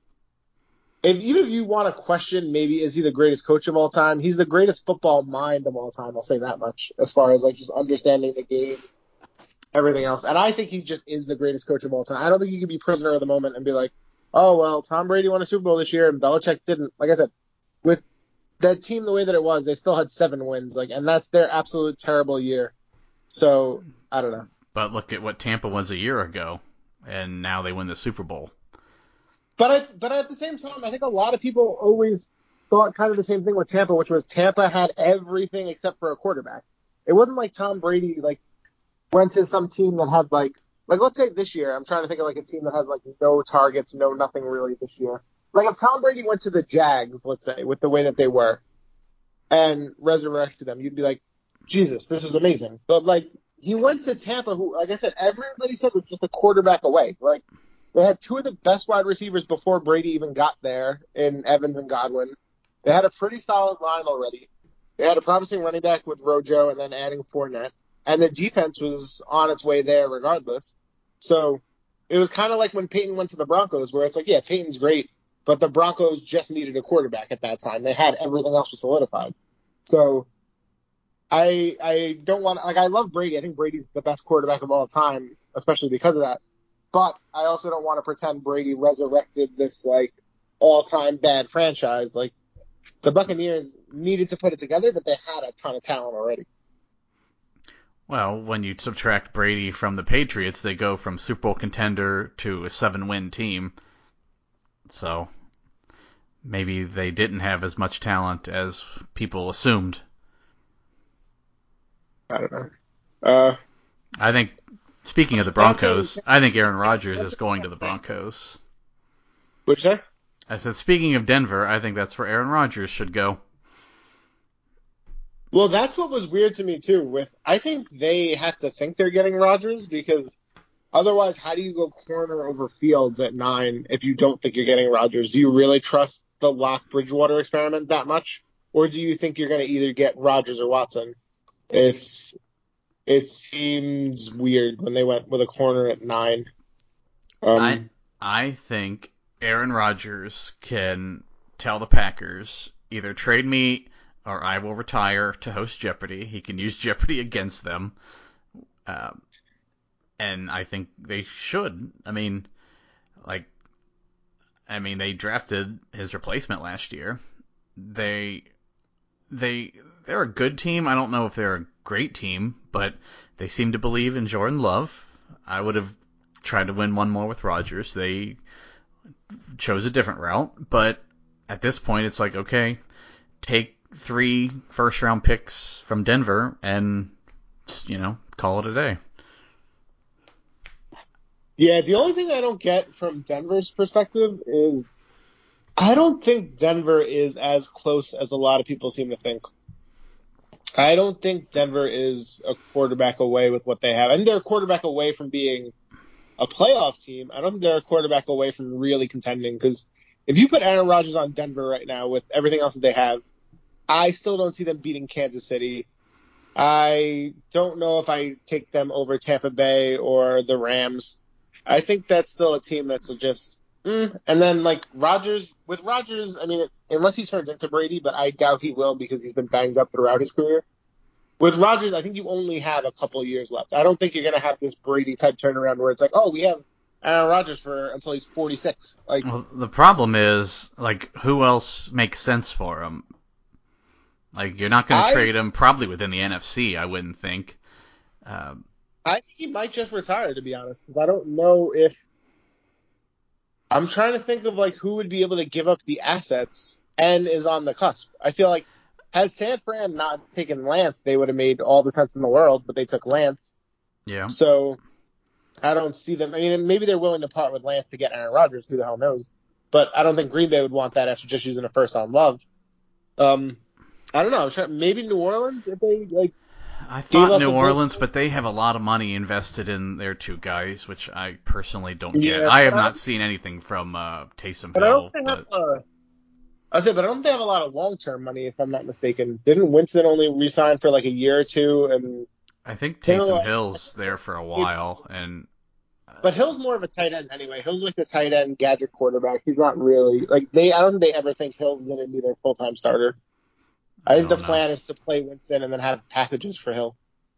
even if you want to question maybe is he the greatest coach of all time, he's the greatest football mind of all time. I'll say that much as far as like just understanding the game, everything else. And I think he just is the greatest coach of all time. I don't think you can be prisoner of the moment and be like, oh, well, Tom Brady won a Super Bowl this year and Belichick didn't. Like I said, with that team the way that it was, they still had 7 wins, like, and that's their absolute terrible year. So I don't know. But look at what Tampa was a year ago, and now they win the Super Bowl. But at the same time, I think a lot of people always thought kind of the same thing with Tampa, which was Tampa had everything except for a quarterback. It wasn't like Tom Brady like went to some team that had like let's say this year. I'm trying to think of like a team that has like no targets, no nothing really this year. Like if Tom Brady went to the Jags, let's say, with the way that they were, and resurrected them, you'd be like, Jesus, this is amazing. But like he went to Tampa, who, like I said, everybody said was just a quarterback away. Like they had 2 of the best wide receivers before Brady even got there in Evans and Godwin. They had a pretty solid line already. They had a promising running back with Rojo and then adding Fournette. And the defense was on its way there regardless. So it was kind of like when Peyton went to the Broncos, where it's like, yeah, Peyton's great, but the Broncos just needed a quarterback at that time. They had everything else was solidified. So I don't want, like, I love Brady. I think Brady's the best quarterback of all time, especially because of that. But I also don't want to pretend Brady resurrected this like all-time bad franchise. Like the Buccaneers needed to put it together, but they had a ton of talent already. Well, when you subtract Brady from the Patriots, they go from Super Bowl contender to a 7-win team. So maybe they didn't have as much talent as people assumed. I don't know. I think, speaking of the Broncos, I think Aaron Rodgers is going to the Broncos. What'd you say? I said, speaking of Denver, I think that's where Aaron Rodgers should go. Well, that's what was weird to me too. I think they have to think they're getting Rodgers because otherwise, how do you go corner over Fields at 9 if you don't think you're getting Rodgers? Do you really trust the Lock Bridgewater experiment that much, or do you think you're going to either get Rodgers or Watson? It seems weird when they went with a corner at 9. I think Aaron Rodgers can tell the Packers, either trade me or I will retire to host Jeopardy. He can use Jeopardy against them. And I think they should. They drafted his replacement last year. They're a good team. I don't know if they're a great team, but they seem to believe in Jordan Love. I would have tried to win one more with Rodgers. They chose a different route, but at this point, it's like, okay, take 3 first-round picks from Denver and, call it a day. Yeah, the only thing I don't get from Denver's perspective is I don't think Denver is as close as a lot of people seem to think. I don't think Denver is a quarterback away with what they have. And they're a quarterback away from being a playoff team. I don't think they're a quarterback away from really contending, because if you put Aaron Rodgers on Denver right now with everything else that they have, I still don't see them beating Kansas City. I don't know if I take them over Tampa Bay or the Rams. I think that's still a team that's just, and then like with Rodgers, I mean, unless he turns into Brady, but I doubt he will because he's been banged up throughout his career. With Rodgers, I think you only have a couple years left. I don't think you're going to have this Brady type turnaround where it's like, oh, we have Aaron Rodgers for until he's 46. Like, Well, the problem is, like, who else makes sense for him? Like, you're not going to I trade him probably within the NFC, I wouldn't think. I think he might just retire, to be honest, because I don't know if I'm trying to think of like who would be able to give up the assets and is on the cusp. I feel like had San Fran not taken Lance, they would have made all the sense in the world, but they took Lance. Yeah. So I don't see them. I mean, maybe they're willing to part with Lance to get Aaron Rodgers. Who the hell knows? But I don't think Green Bay would want that after just using a first on Love. I don't know. Maybe New Orleans if they like I gave thought up New a bit. Orleans, but they have a lot of money invested in their two guys, which I personally don't get. Yeah, I have not seen anything from Taysom but I don't Hill, think they have. but But I don't think they have a lot of long-term money, if I'm not mistaken. Didn't Winston only resign for like a year or two, and I think Hill? Taysom Hill's there for a while, and But Hill's more of a tight end anyway. Hill's like the tight end gadget quarterback. He's not really like they. I don't think they ever think Hill's going to be their full-time starter. I I think the don't know. plan is to play Winston and then have packages for Hill.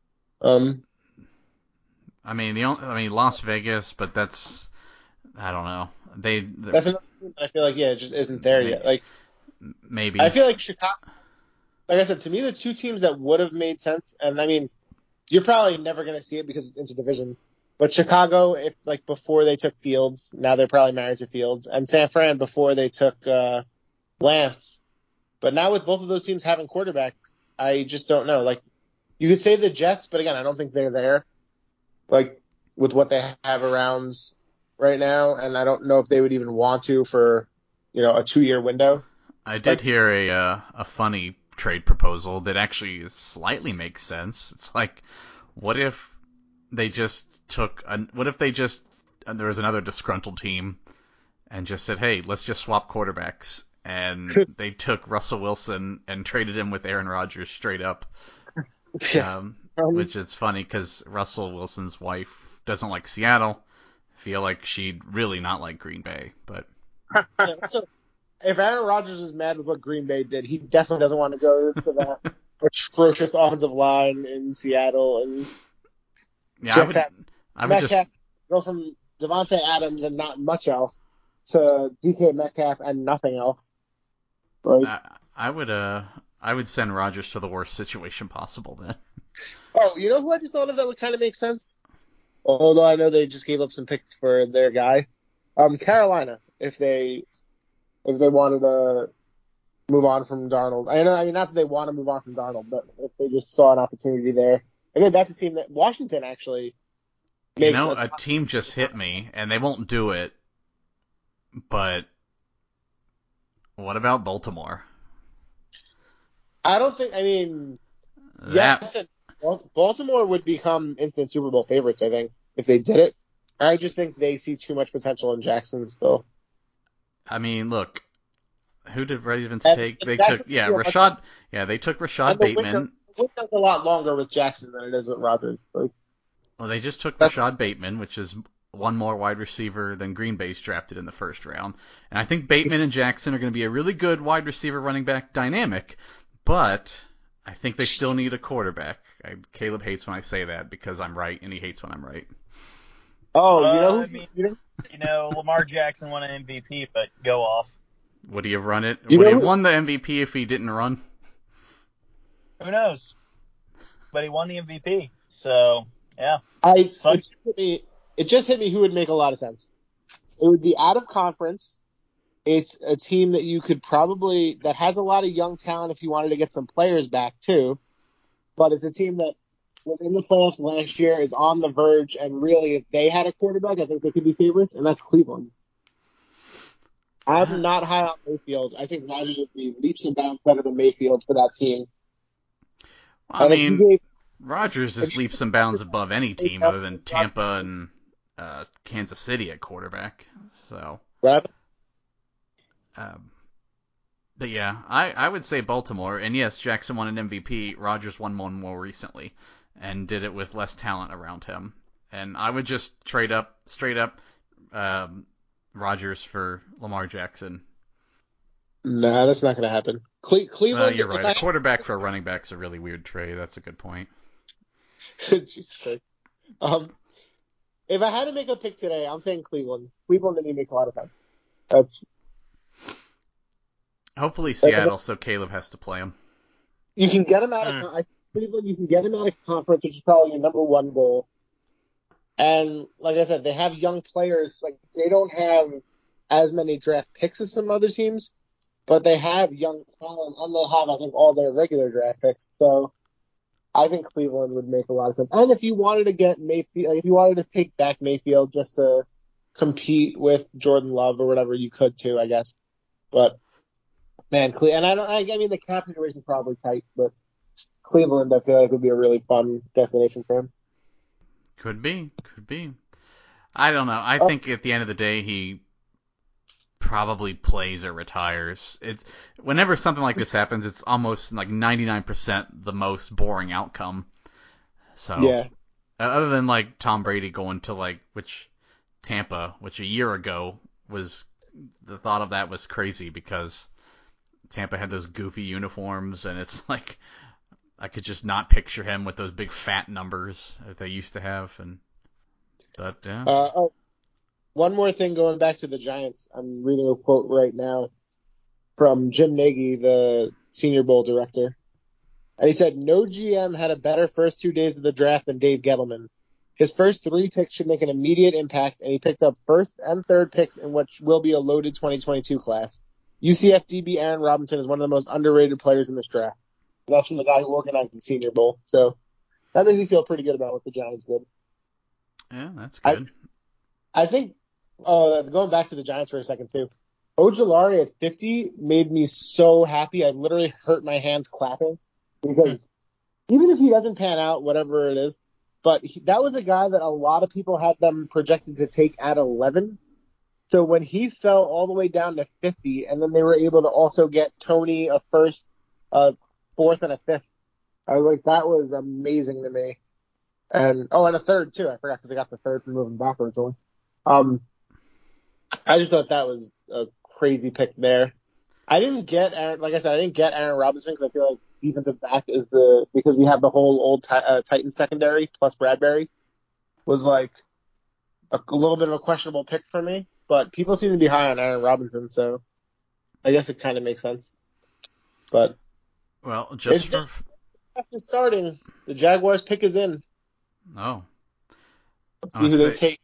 I mean, Las Vegas, but that's I don't know. That's another team that I feel like it just isn't there yet. Like I Maybe. feel like Chicago. Like I said, to me, the two teams that would have made sense, and I mean, you're probably never going to see it because it's interdivision. But Chicago, if like before they took Fields, now they're probably married to Fields, and San Fran before they took Lance. But now with both of those teams having quarterbacks, I just don't know. Like you could say the Jets, but again, I don't think they're there. Like with what they have around right now, and I don't know if they would even want to for a 2-year window. I did Like hear a funny trade proposal that actually slightly makes sense. It's like, what if they just what if they just there was another disgruntled team and just said, hey, let's just swap quarterbacks, and they took Russell Wilson and traded him with Aaron Rodgers straight up. yeah. Which is funny because Russell Wilson's wife doesn't like Seattle. Feel like she'd really not like Green Bay, but Yeah, so if Aaron Rodgers is mad with what Green Bay did, he definitely doesn't want to go to that atrocious offensive line in Seattle and yeah, just have I would just Metcalf go from Devontae Adams and not much else to DK Metcalf and nothing else. Like, I would send Rodgers to the worst situation possible then. oh, you know who I just thought of that would kind of make sense? Although I know they just gave up some picks for their guy, Carolina, if they wanted to move on from Darnold. I mean, not that they want to move on from Darnold, but if they just saw an opportunity there. Again, that's a team that Washington actually You makes know, a a ton. team just hit me, and they won't do it. But what about Baltimore? I don't think. I mean, That yes, Baltimore would become instant Super Bowl favorites. I think if they did it. I just think they see too much potential in Jackson still. I mean, look, who did Ravens And take? They took Jackson yeah, feel much, Rashad. Yeah, they took and Rashad the Bateman. window's a lot longer with Jackson than it is with Rodgers. Like Well, they just took that's Rashad Bateman, which is one more wide receiver than Green Bay's drafted in the first round. And I think Bateman and Jackson are going to be a really good wide receiver running back dynamic, but I think they still need a quarterback. Caleb hates when I say that because I'm right, and he hates when I'm right. oh, I mean, Lamar Jackson won an MVP, but go off. Would he have run it? you Would he know have who won the MVP if he didn't run? Who knows? But he won the MVP, so yeah. I Suck. it just hit me who would make a lot of sense. It would be out of conference. It's a team that you could probably that has a lot of young talent if you wanted to get some players back too. But it's a team that was in the playoffs last year, is on the verge, and really, if they had a quarterback, I think they could be favorites, and that's Cleveland. I'm not high on Mayfield. I think Rodgers would be leaps and bounds better than Mayfield for that team. I And if you mean, gave, Rodgers if is you leaps and bounds above any gave team other than Rodgers, Tampa and Kansas City at quarterback. So, right? um, but yeah, I would say Baltimore. And yes, Jackson won an MVP. Rodgers won one more recently, and did it with less talent around him. And I would just straight up, um, Rodgers for Lamar Jackson. Nah, that's not going to happen. Well, Cleveland, you're if right. A I quarterback for a running back's a really weird trade. That's a good point. Jesus Christ. Um, if I had to make a pick today, I'm saying Cleveland. Cleveland to me makes a lot of sense. That's, Hopefully that's Seattle, so Caleb has to play him. you can get him out of Hmm. Cleveland. You can get him out of conference, which is probably your number one goal. And like I said, they have young players. Like they don't have as many draft picks as some other teams, but they have young talent, and they have, I think, all their regular draft picks. So I think Cleveland would make a lot of sense. And if you wanted to get Mayfield, if you wanted to take back Mayfield just to compete with Jordan Love or whatever, you could too, I guess. But man, and I don't. I mean, the cap situation is probably tight, but Cleveland, I feel like would be a really fun destination for him. Could be, could be. I don't know. I Oh, think at the end of the day, he probably plays or retires. It's whenever something like this happens, it's almost like 99% the most boring outcome. So, yeah, other than like Tom Brady going to Tampa, which a year ago was the thought of that was crazy because Tampa had those goofy uniforms, and it's like I could just not picture him with those big fat numbers that they used to have. And but yeah, oh, one more thing going back to the Giants. I'm reading a quote right now from Jim Nagy, the Senior Bowl director. And he said, no GM had a better first 2 days of the draft than Dave Gettleman. His first three picks should make an immediate impact, and he picked up first and third picks in what will be a loaded 2022 class. UCF DB Aaron Robinson is one of the most underrated players in this draft. That's from the guy who organized the Senior Bowl. So that makes me feel pretty good about what the Giants did. yeah, that's I good. I think, going back to the Giants for a second too, Ojulari at 50 made me so happy. I literally hurt my hands clapping because even if he doesn't pan out, whatever it is, but that was a guy that a lot of people had them projected to take at 11. So when he fell all the way down to 50, and then they were able to also get Tony a first, a fourth, and a fifth, I was like, that was amazing to me. And and a third too. I forgot because I got the third from moving backwards only. Um, I just thought that was a crazy pick there. I didn't get Aaron, like I said, I didn't get Aaron Robinson because I feel like defensive back is because we have the whole old Titan secondary plus Bradbury was like a little bit of a questionable pick for me. But people seem to be high on Aaron Robinson, so I guess it kind of makes sense. But Well, it's just good. for After starting, the Jaguars pick is in. oh, Let's I see want who to they say take.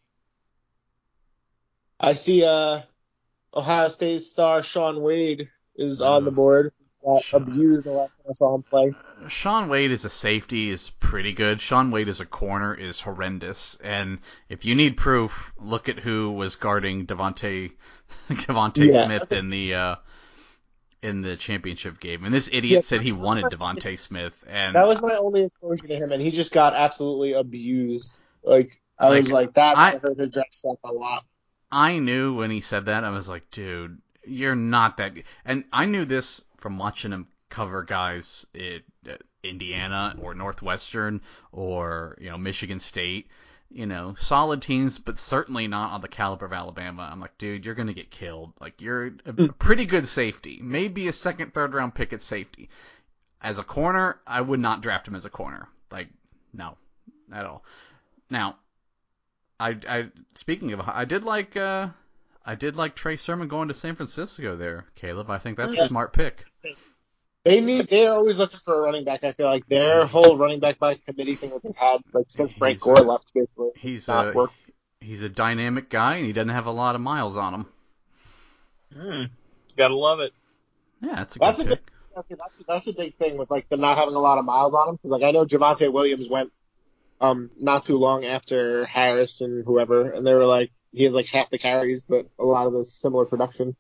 I see Ohio State star Sean Wade is on the uh, board. Got Sean, abused the last time I saw him play. Sean Wade as a safety is pretty good. Sean Wade as a corner is horrendous. And if you need proof, look at who was guarding Devontae Yeah, Smith in the championship game. And this yeah. idiot said he wanted Devontae Smith, That and was my only exposure to him, and he just got absolutely abused. Like I was like like, that I hurt his draft stock a lot. I knew when he said that, I was like, dude, you're not that good. And I knew this from watching him cover guys at Indiana or Northwestern or, Michigan State. Solid teams, but certainly not on the caliber of Alabama. I'm like, dude, you're going to get killed. Like, you're a pretty good safety. Maybe a second, third round pick at safety. As a corner, I would not draft him as a corner. Like, no, at all. Now, speaking of, I did like Trey Sermon going to San Francisco there, Caleb. I think that's a Yeah. smart pick. They're always looking for a running back. I feel like their whole running back by committee thing that they've had like since Frank He's Gore left basically has he's not a worked. he's a dynamic guy, and he doesn't have a lot of miles on him. Hmm. Gotta love it. Yeah, that's a That's good a big pick. that's a big thing with like them not having a lot of miles on them because like I know Javonte Williams went not too long after Harris and whoever, and they were like he has like half the carries but a lot of the similar production.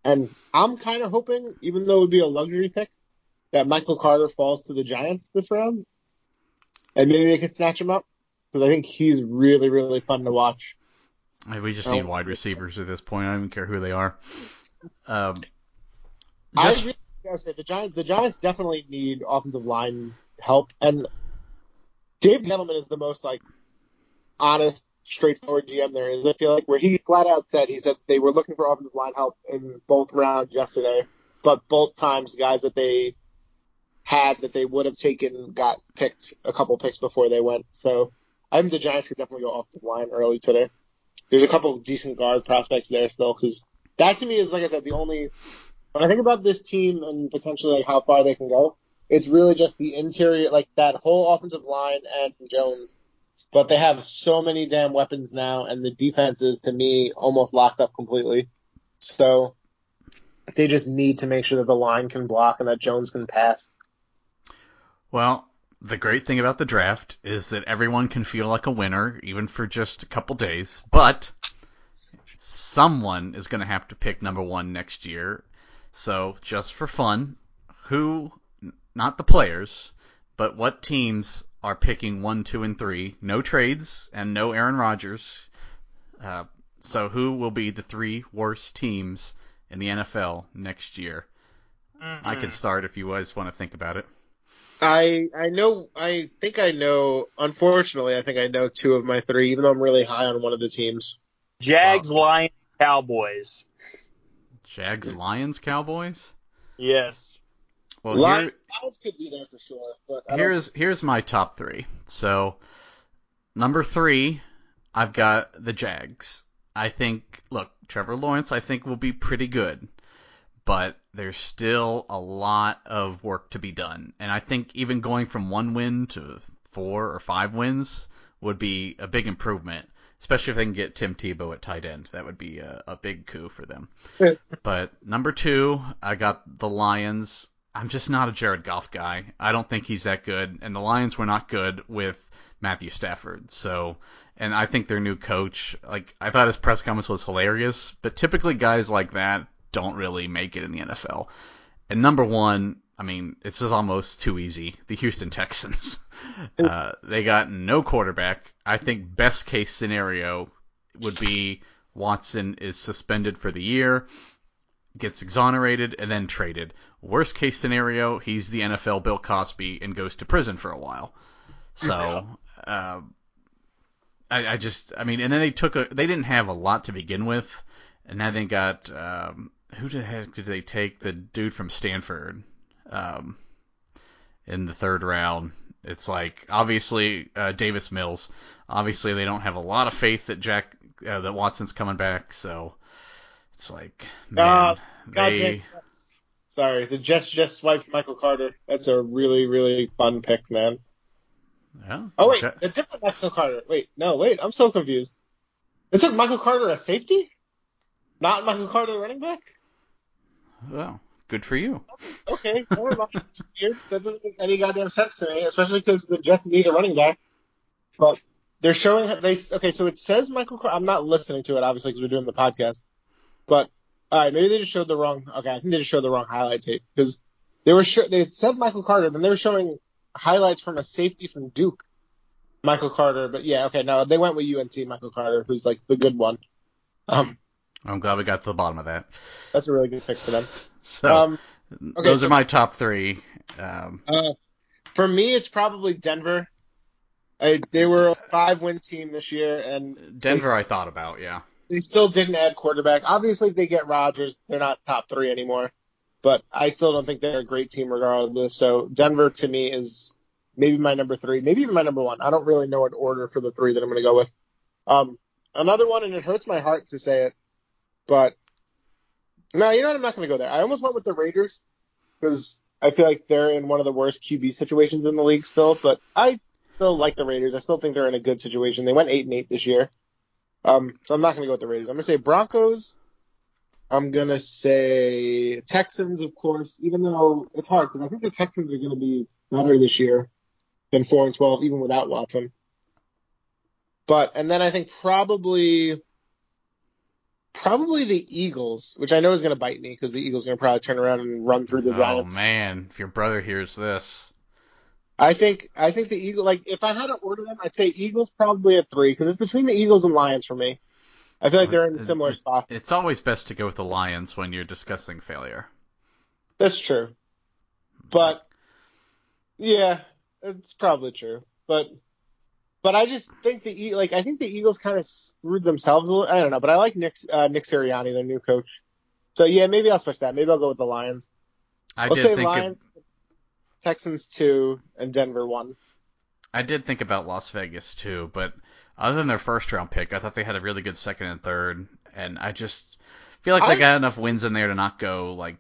And I'm kind of hoping, even though it would be a luxury pick, that Michael Carter falls to the Giants this round, and maybe they can snatch him up because I think he's really, really fun to watch. We just need wide receivers at this point. I don't even care who they are. I really gotta say the Giants definitely need offensive line help, and Dave Gettleman is the most honest, straightforward GM there is. I feel like where he flat out said they were looking for offensive line help in both rounds yesterday, but both times guys that they had that they would have taken got picked a couple picks before they went. So I think the Giants could definitely go offensive line early today. There's a couple of decent guard prospects there still because that to me is, like I said, the only when I think about this team and potentially how far they can go, it's really just the interior, like that whole offensive line and Jones. But they have so many damn weapons now, and the defense is, to me, almost locked up completely. So they just need to make sure that the line can block and that Jones can pass. Well, the great thing about the draft is that everyone can feel like a winner, even for just a couple days. But someone is going to have to pick number one next year. So just for fun, not the players, but what teams are picking 1, 2, and 3? No trades and no Aaron Rodgers. So who will be the 3 worst teams in the NFL next year? Mm-hmm. I can start if you guys want to think about it. I think I know. Unfortunately, I think I know 2 of my 3, even though I'm really high on one of the teams. Jags, Lions, Cowboys. Jags, Lions, Cowboys? Yes. Well, Lions could be there for sure. But here's my top 3. So, number 3, I've got the Jags. I think, Trevor Lawrence, I think, will be pretty good. But there's still a lot of work to be done. And I think even going from 1 win to 4 or 5 wins would be a big improvement, especially if they can get Tim Tebow at tight end. That would be a big coup for them. But number 2, I got the Lions. I'm just not a Jared Goff guy. I don't think he's that good. And the Lions were not good with Matthew Stafford. So, and I think their new coach, I thought his press conference was hilarious. But typically guys like that don't really make it in the NFL. And number 1, I mean, it's just almost too easy. The Houston Texans. They got no quarterback. I think best case scenario would be Watson is suspended for the year, gets exonerated, and then traded. Worst case scenario, he's the NFL Bill Cosby and goes to prison for a while. So, and then they they didn't have a lot to begin with, and now they got, who the heck did they take? The dude from Stanford, in the 3rd round. It's obviously, Davis Mills. Obviously, they don't have a lot of faith that that Watson's coming back, so it's man, sorry, the Jets just swiped Michael Carter. That's a really, really fun pick, man. Yeah. Oh, wait, a different Michael Carter. Wait, I'm so confused. It took Michael Carter a safety? Not Michael Carter the running back? Well, good for you. Okay, never mind. That doesn't make any goddamn sense to me, especially because the Jets need a running back. But they're showing so it says Michael Carter. I'm not listening to it, obviously, because we're doing the podcast. But, all right, maybe they just showed the wrong. Okay, I think they just showed the wrong highlight tape because they said Michael Carter, then they were showing highlights from a safety from Duke, Michael Carter. But yeah, okay, no, they went with UNC Michael Carter, who's the good one. I'm glad we got to the bottom of that. That's a really good pick for them. So, those are my top 3. For me, it's probably Denver. They were a 5-win team this year, and Denver I thought about, yeah. They still didn't add quarterback. Obviously, if they get Rodgers, they're not top 3 anymore. But I still don't think they're a great team regardless. So Denver, to me, is maybe my number 3, maybe even my number 1. I don't really know an order for the 3 that I'm going to go with. Another one, and it hurts my heart to say it, but no, you know what? I'm not going to go there. I almost went with the Raiders because I feel like they're in one of the worst QB situations in the league still, but I still like the Raiders. I still think they're in a good situation. They went 8-8 this year. So I'm not going to go with the Raiders. I'm going to say Broncos. I'm going to say Texans, of course, even though it's hard because I think the Texans are going to be better this year than 4-12, even without Watson. And then I think probably Probably the Eagles, which I know is going to bite me because the Eagles are going to probably turn around and run through the Oh Giants. man, if your brother hears this. I think the Eagles, like, if I had to order them, I'd say Eagles probably at 3 because it's between the Eagles and Lions for me. I feel like they're in a similar spot. It's always best to go with the Lions when you're discussing failure. That's true. But, yeah, it's probably true. But I just think I think the Eagles kind of screwed themselves a little. I don't know, but I like Nick Sirianni, their new coach. So, yeah, maybe I'll switch that. Maybe I'll go with the Lions. Let's say Lions, Texans 2, and Denver 1. I did think about Las Vegas too, but other than their first round pick, I thought they had a really good second and third, and I just feel like they got enough wins in there to not go like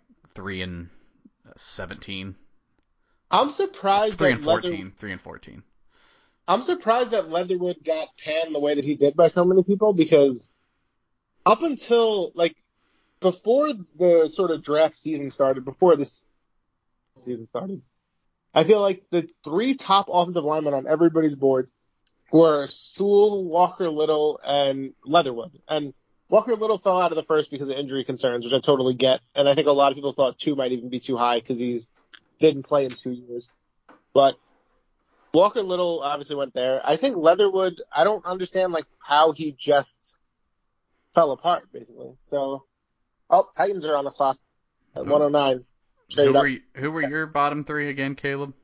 3-17. I'm surprised 3-14. I'm surprised that Leatherwood got panned the way that he did by so many people because up until before the sort of draft season started, before this season started, I feel like the 3 top offensive linemen on everybody's board were Sewell, Walker Little, and Leatherwood. And Walker Little fell out of the first because of injury concerns, which I totally get. And I think a lot of people thought 2 might even be too high because he didn't play in 2 years. But Walker Little obviously went there. I think Leatherwood, I don't understand how he just fell apart, basically. So, Titans are on the clock at 109. Who were your bottom 3 again, Caleb?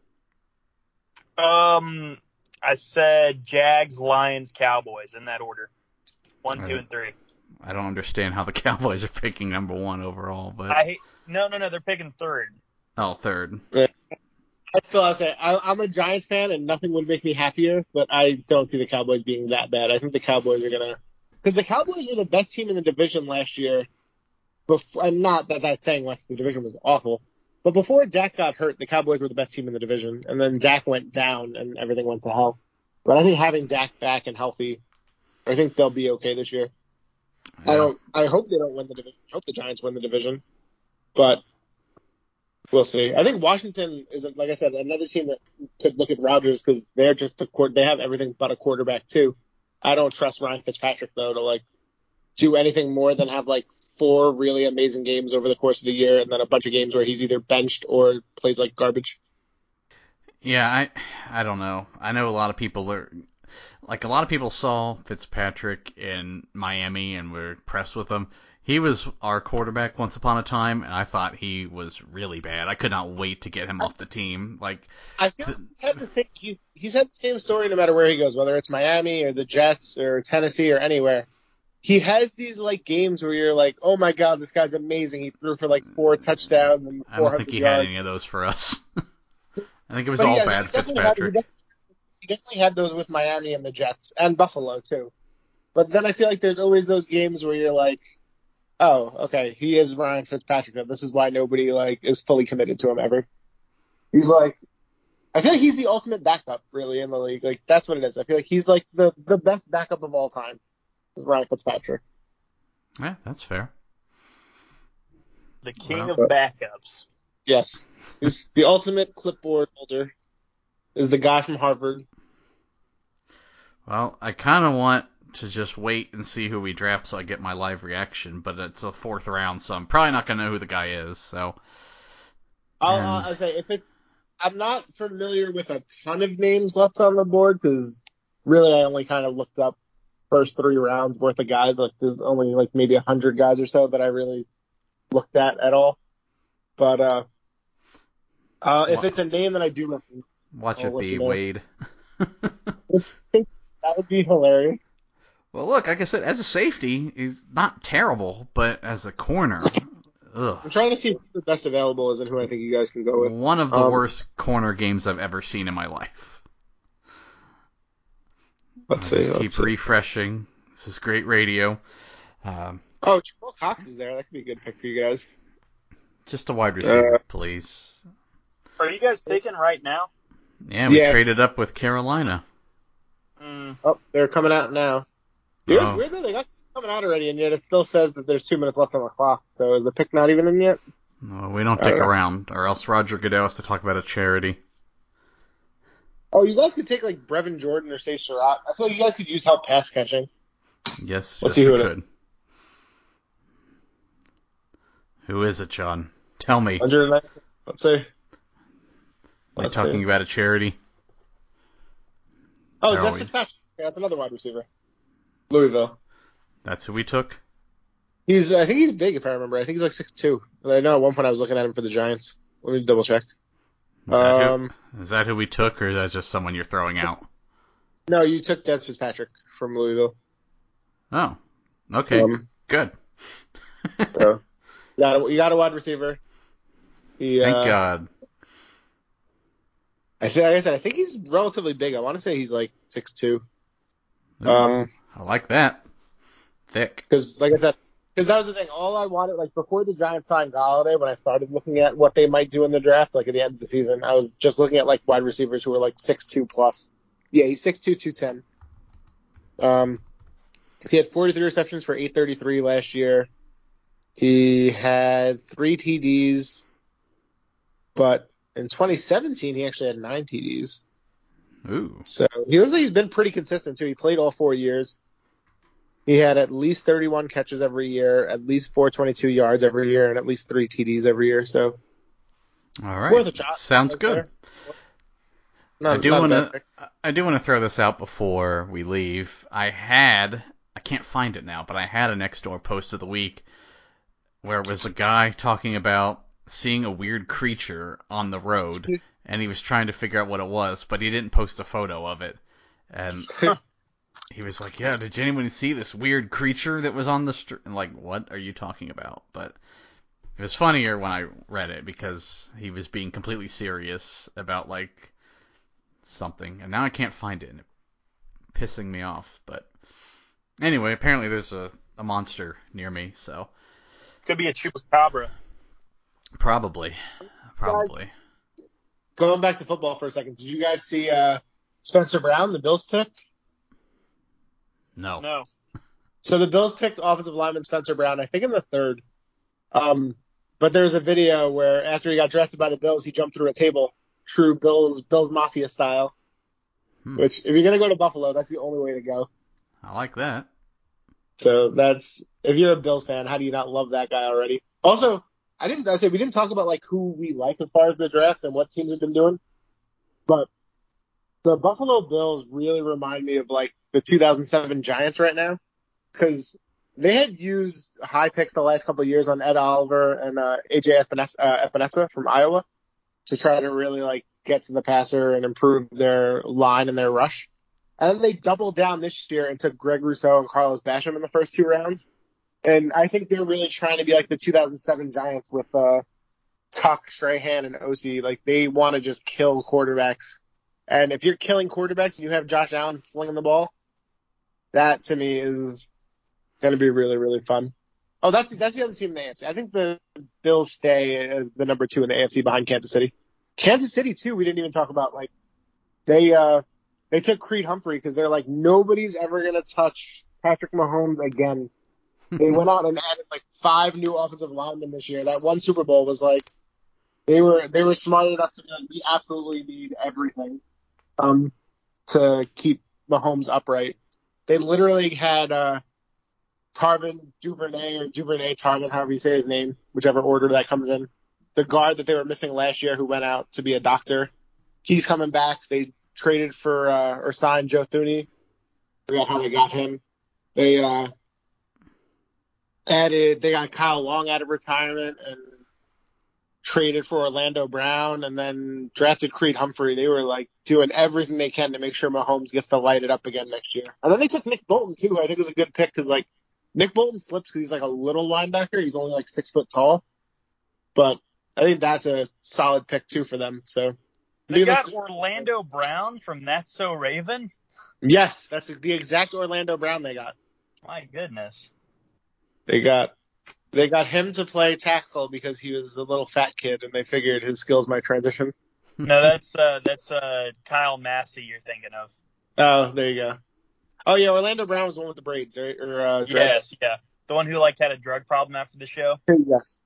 I said Jags, Lions, Cowboys in that order. 1, 2, and 3. I don't understand how the Cowboys are picking number 1 overall, but no, they're picking 3rd. Oh, 3rd. Yeah. I'm a Giants fan, and nothing would make me happier, but I don't see the Cowboys being that bad. I think the Cowboys are gonna, because the Cowboys were the best team in the division last year. And not that that's saying the division was awful, but before Dak got hurt, the Cowboys were the best team in the division, and then Dak went down, and everything went to hell. But I think having Dak back and healthy, I think they'll be okay this year. Yeah. I hope they don't win the division. I hope the Giants win the division, but we'll see. I think Washington is, like I said, another team that could look at Rodgers because they're just they have everything but a quarterback too. I don't trust Ryan Fitzpatrick though to do anything more than have 4 really amazing games over the course of the year and then a bunch of games where he's either benched or plays like garbage. Yeah, I don't know. I know a lot of people saw Fitzpatrick in Miami and were impressed with him. He was our quarterback once upon a time, and I thought he was really bad. I could not wait to get him off the team. I feel like he's had the same story no matter where he goes, whether it's Miami or the Jets or Tennessee or anywhere. He has these games where you're like, oh my god, this guy's amazing. He threw for 4 touchdowns and 400 yards. I don't think he had any of those for us. I think it was all bad Fitzpatrick. He definitely had those with Miami and the Jets and Buffalo too. But then I feel like there's always those games where you're like, oh, okay, he is Ryan Fitzpatrick. This is why nobody is fully committed to him ever. He's I feel like he's the ultimate backup really in the league. That's what it is. I feel like he's the best backup of all time. Ryan Fitzpatrick. Yeah, that's fair. The king of backups. Yes. He's the ultimate clipboard holder. Is the guy from Harvard. Well, I kind of want to just wait and see who we draft so I get my live reaction, but it's a 4th round, so I'm probably not going to know who the guy is. So I'll say I'm not familiar with a ton of names left on the board because really I only kind of looked up first 3 rounds worth of guys. There's only maybe 100 guys or so that I really looked at all. But if it's a name that I do look, watch it be Wade. That would be hilarious. Well, look, like I said, as a safety, he's not terrible, but as a corner, ugh. I'm trying to see who the best available is and who I think you guys can go with. One of the worst corner games I've ever seen in my life. Let's see. Keep refreshing. This is great radio. Jamal Cox is there. That could be a good pick for you guys. Just a wide receiver, please. Are you guys picking right now? Yeah, we traded up with Carolina. Oh, they're coming out now. Dude, it's weird that they got coming out already, and yet it still says that there's 2 minutes left on the clock. So is the pick not even in yet? No, we don't stick around, or else Roger Goodell has to talk about a charity. Oh, you guys could take Brevin Jordan or Say Surratt. I feel like you guys could use help pass catching. Yes, Let's see who we could. Who is it, John? Tell me. 109. Let's see. Are you talking about a charity? Oh, No, Des Fitzpatrick. Yeah, that's another wide receiver. Louisville. That's who we took? I think he's big if I remember. I think he's like 6'2". I know at one point I was looking at him for the Giants. Let me double check. Is that who we took, or is that just someone you're throwing out? No, you took Des Fitzpatrick from Louisville. Oh, okay, good. So, you got a wide receiver. Thank God. Like I said, I think he's relatively big. I want to say he's like 6'2". I like that. Thick. Because, like I said, that was the thing. All I wanted, like before the Giants signed Golladay, when I started looking at what they might do in the draft, like at the end of the season, I was just looking at like wide receivers who were like 6'2" plus. Yeah, he's 6'2", 210. He had 43 receptions for 833 last year. He had 3 TDs, but in 2017 he actually had 9 TDs. Ooh. So he looks like he's been pretty consistent too. He played all 4 years. He had at least 31 catches every year, at least 422 yards every year, and at least 3 TDs every year. So, all right, worth a shot. Sounds good. I do want to throw this out before we leave. I can't find it now, but I had a Nextdoor post of the week where it was a guy talking about seeing a weird creature on the road, and he was trying to figure out what it was, but he didn't post a photo of it. And he was like, yeah, did anyone see this weird creature that was on the street? And like, what are you talking about? But it was funnier when I read it because he was being completely serious about like something, and now I can't find it, and it's pissing me off. But anyway, apparently there's a monster near me, so could be a chupacabra. Probably. Going back to football for a second, did you guys see Spencer Brown, the Bills pick? No. So the Bills picked offensive lineman Spencer Brown, I think in the 3rd. But there's a video where after he got drafted by the Bills, he jumped through a table, true Bills Mafia style. Which, if you're gonna go to Buffalo, that's the only way to go. I like that. So if you're a Bills fan, how do you not love that guy already? Also, we didn't talk about like who we like as far as the draft and what teams have been doing, but the Buffalo Bills really remind me of like the 2007 Giants right now, because they had used high picks the last couple of years on Ed Oliver and AJ Epinesa from Iowa to try to really like get to the passer and improve their line and their rush. And then they doubled down this year and took Greg Rousseau and Carlos Basham in the first 2 rounds. And I think they're really trying to be like the 2007 Giants with Tuck, Strahan, and OC. Like, they want to just kill quarterbacks. And if you're killing quarterbacks and you have Josh Allen slinging the ball, that to me is going to be really, really fun. Oh, that's the other team in the AFC. I think the Bills stay as the number 2 in the AFC behind Kansas City. Kansas City, too, we didn't even talk about. Like, they took Creed Humphrey because they're like, nobody's ever going to touch Patrick Mahomes again. They went out and added like 5 new offensive linemen this year. That one Super Bowl was like, they were smart enough to be like, we absolutely need everything to keep Mahomes upright. They literally had Tarvin Duvernay Tarvin, however you say his name, whichever order that comes in. The guard that they were missing last year who went out to be a doctor. He's coming back. They traded for or signed Joe Thuney. I forgot how they got him. They got Kyle Long out of retirement and traded for Orlando Brown and then drafted Creed Humphrey. They were like doing everything they can to make sure Mahomes gets to light it up again next year. And then they took Nick Bolton too. I think it was a good pick because like Nick Bolton slips because he's like a little linebacker. He's only like 6 foot tall, but I think that's a solid pick too for them. So they got Orlando Brown from That's So Raven. Yes, that's the exact Orlando Brown they got. My goodness. They got him to play tackle because he was a little fat kid, and they figured his skills might transition. No, that's Kyle Massey you're thinking of. Oh, there you go. Oh yeah, Orlando Brown was the one with the braids, right? Or yes, yeah, the one who like had a drug problem after the show. Yes.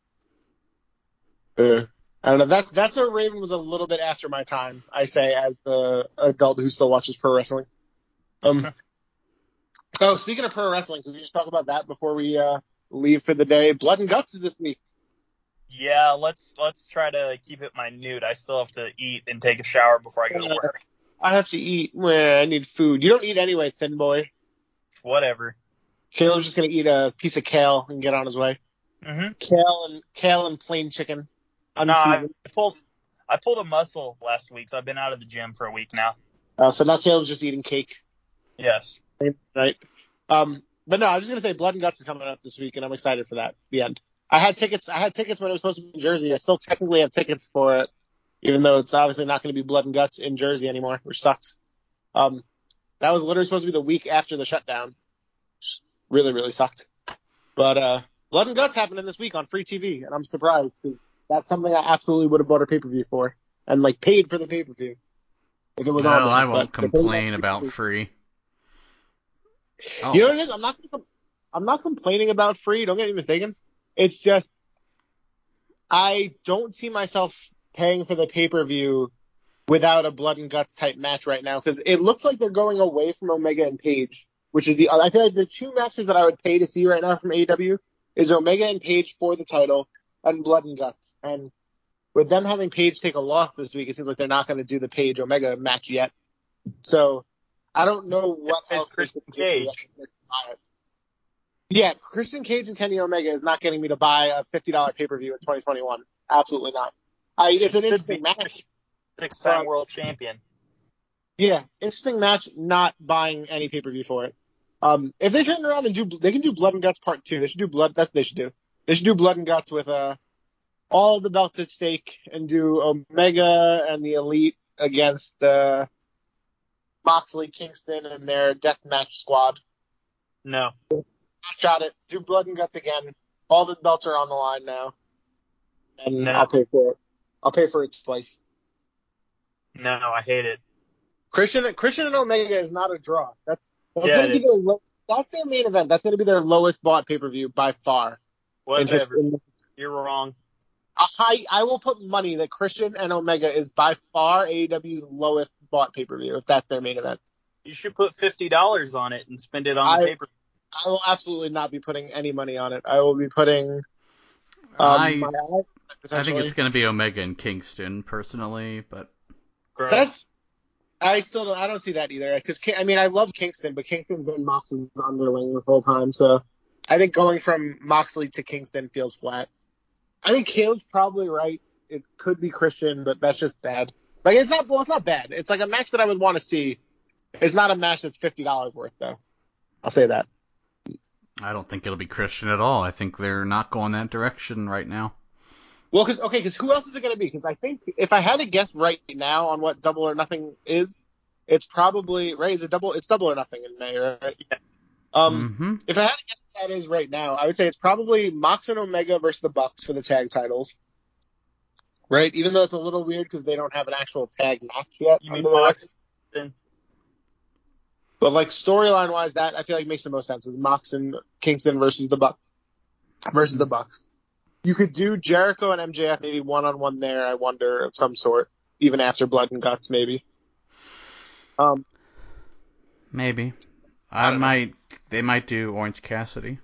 I don't know. That's where Raven was a little bit after my time. I say as the adult who still watches pro wrestling. Oh, speaking of pro wrestling, can we just talk about that before we leave for the day? Blood and Guts is this week. Yeah, let's try to keep it minute. I still have to eat and take a shower before I go to work. I have to eat. Well, I need food. You don't eat anyway, thin boy. Whatever. Caleb's just gonna eat a piece of kale and get on his way. Mm-hmm. Kale and plain chicken. No, I Unseasoned. pulled a muscle last week, so I've been out of the gym for a week now. So now Caleb's just eating cake. Yes. Right. But no, I was just gonna say Blood and Guts is coming up this week, and I'm excited for that. The end. I had tickets when it was supposed to be in Jersey. I still technically have tickets for it, even though it's obviously not going to be Blood and Guts in Jersey anymore, which sucks. That was literally supposed to be the week after the shutdown. Which really, really sucked. But Blood and Guts happening this week on free TV, and I'm surprised because that's something I absolutely would have bought a pay-per-view for and like paid for the pay-per-view if it was on Well, there. I won't But they're putting it on complain about free. You know what it is? I'm not complaining about free. Don't get me mistaken. It's just I don't see myself paying for the pay-per-view without a blood and guts type match right now because it looks like they're going away from Omega and Page, which is I feel like the two matches that I would pay to see right now from AEW is Omega and Page for the title and blood and guts. And with them having Page take a loss this week, it seems like they're not going to do the Page Omega match yet. So I don't know what else Christian Cage. Yeah, Christian Cage and Kenny Omega is not getting me to buy a $50 pay-per-view in 2021. Absolutely not. It's an interesting match. Six-time world champion. Yeah, interesting match. Not buying any pay-per-view for it. If they turn around and they can do Blood and Guts Part 2. They should do Blood. That's what they should do. They should do Blood and Guts with all the belts at stake and do Omega and the Elite against Moxley, Kingston, and their deathmatch squad. No. Shot it. Do Blood and Guts again. All the belts are on the line now. And No. I'll pay for it. I'll pay for it twice. No, I hate it. Christian and Omega is not a draw. That's yeah, going to be that's their main event. That's going to be their lowest bought pay-per-view by far. Whatever. You're wrong. I will put money that Christian and Omega is by far AEW's lowest bought pay-per-view if that's their main event. You should put $50 on it and spend it on the pay-per-view. I will absolutely not be putting any money on it. I will be putting I think it's going to be Omega and Kingston, personally, but I don't see that either. Because I love Kingston, but Kingston's been Moxley's underling this whole time, so I think going from Moxley to Kingston feels flat. I think Caleb's probably right. It could be Christian, but that's just bad. Like it's not bad. It's like a match that I would want to see. It's not a match that's $50 worth, though. I'll say that. I don't think it'll be Christian at all. I think they're not going that direction right now. Well, because who else is it going to be? Because I think if I had to guess right now on what Double or Nothing is, it's probably right. It's Double or Nothing in May, right? Yeah. If I had to guess what that is right now, I would say it's probably Mox and Omega versus the Bucks for the tag titles. Right? Even though it's a little weird because they don't have an actual tag match yet. You mean Mox? But like storyline wise, that I feel like makes the most sense. Is Mox and Kingston versus the Bucks. You could do Jericho and MJF maybe one-on-one there. I wonder of some sort, even after Blood and Guts, maybe. Maybe. They might do Orange Cassidy.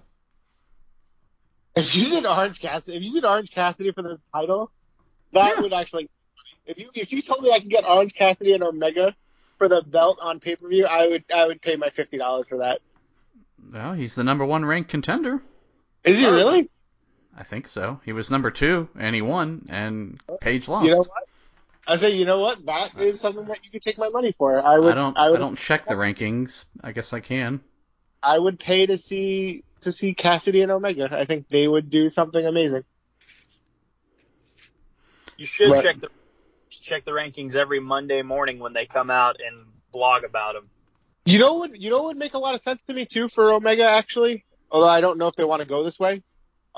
If you did Orange Cassidy for the title, that would actually. If you told me I could get Orange Cassidy and Omega for the belt on pay-per-view, I would pay my $50 for that. Well, he's the number 1 ranked contender. Is he really? I think so. He was number 2, and he won, and Page lost. You know what? I say, you know what? That is something that you could take my money for. I don't check the rankings. I guess I can. I would pay to see Cassidy and Omega. I think they would do something amazing. You should check the rankings every Monday morning when they come out and blog about them. You know what would make a lot of sense to me too for Omega actually, although I don't know if they want to go this way.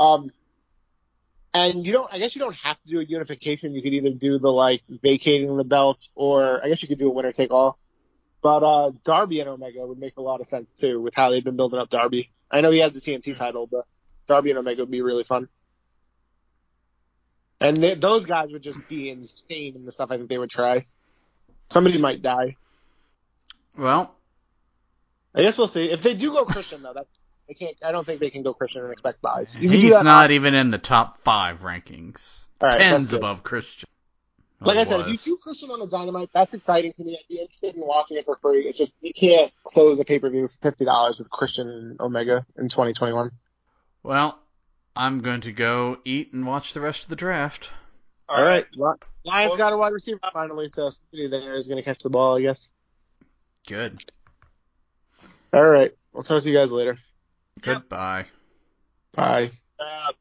And I guess you don't have to do a unification. You could either do the vacating the belt, or I guess you could do a winner take all. But Darby and Omega would make a lot of sense too with how they've been building up Darby. I know he has the TNT title, but Darby and Omega would be really fun. And those guys would just be insane in the stuff I think they would try. Somebody might die. Well, I guess we'll see. If they do go Christian, though, They can't. I don't think they can go Christian and expect buys. You can do He's that not even in the top 5 rankings. All right, that's Tens good. above Christian. Like Or I said, if you was. do Christian on the Dynamite, that's exciting to me. I'd be interested in watching it for free. It's just you can't close a pay-per-view for $50 with Christian and Omega in 2021. Well, I'm going to go eat and watch the rest of the draft. All right. Lions got a wide receiver finally, so somebody there is going to catch the ball, I guess. Good. All right. I'll talk to you guys later. Goodbye. Bye.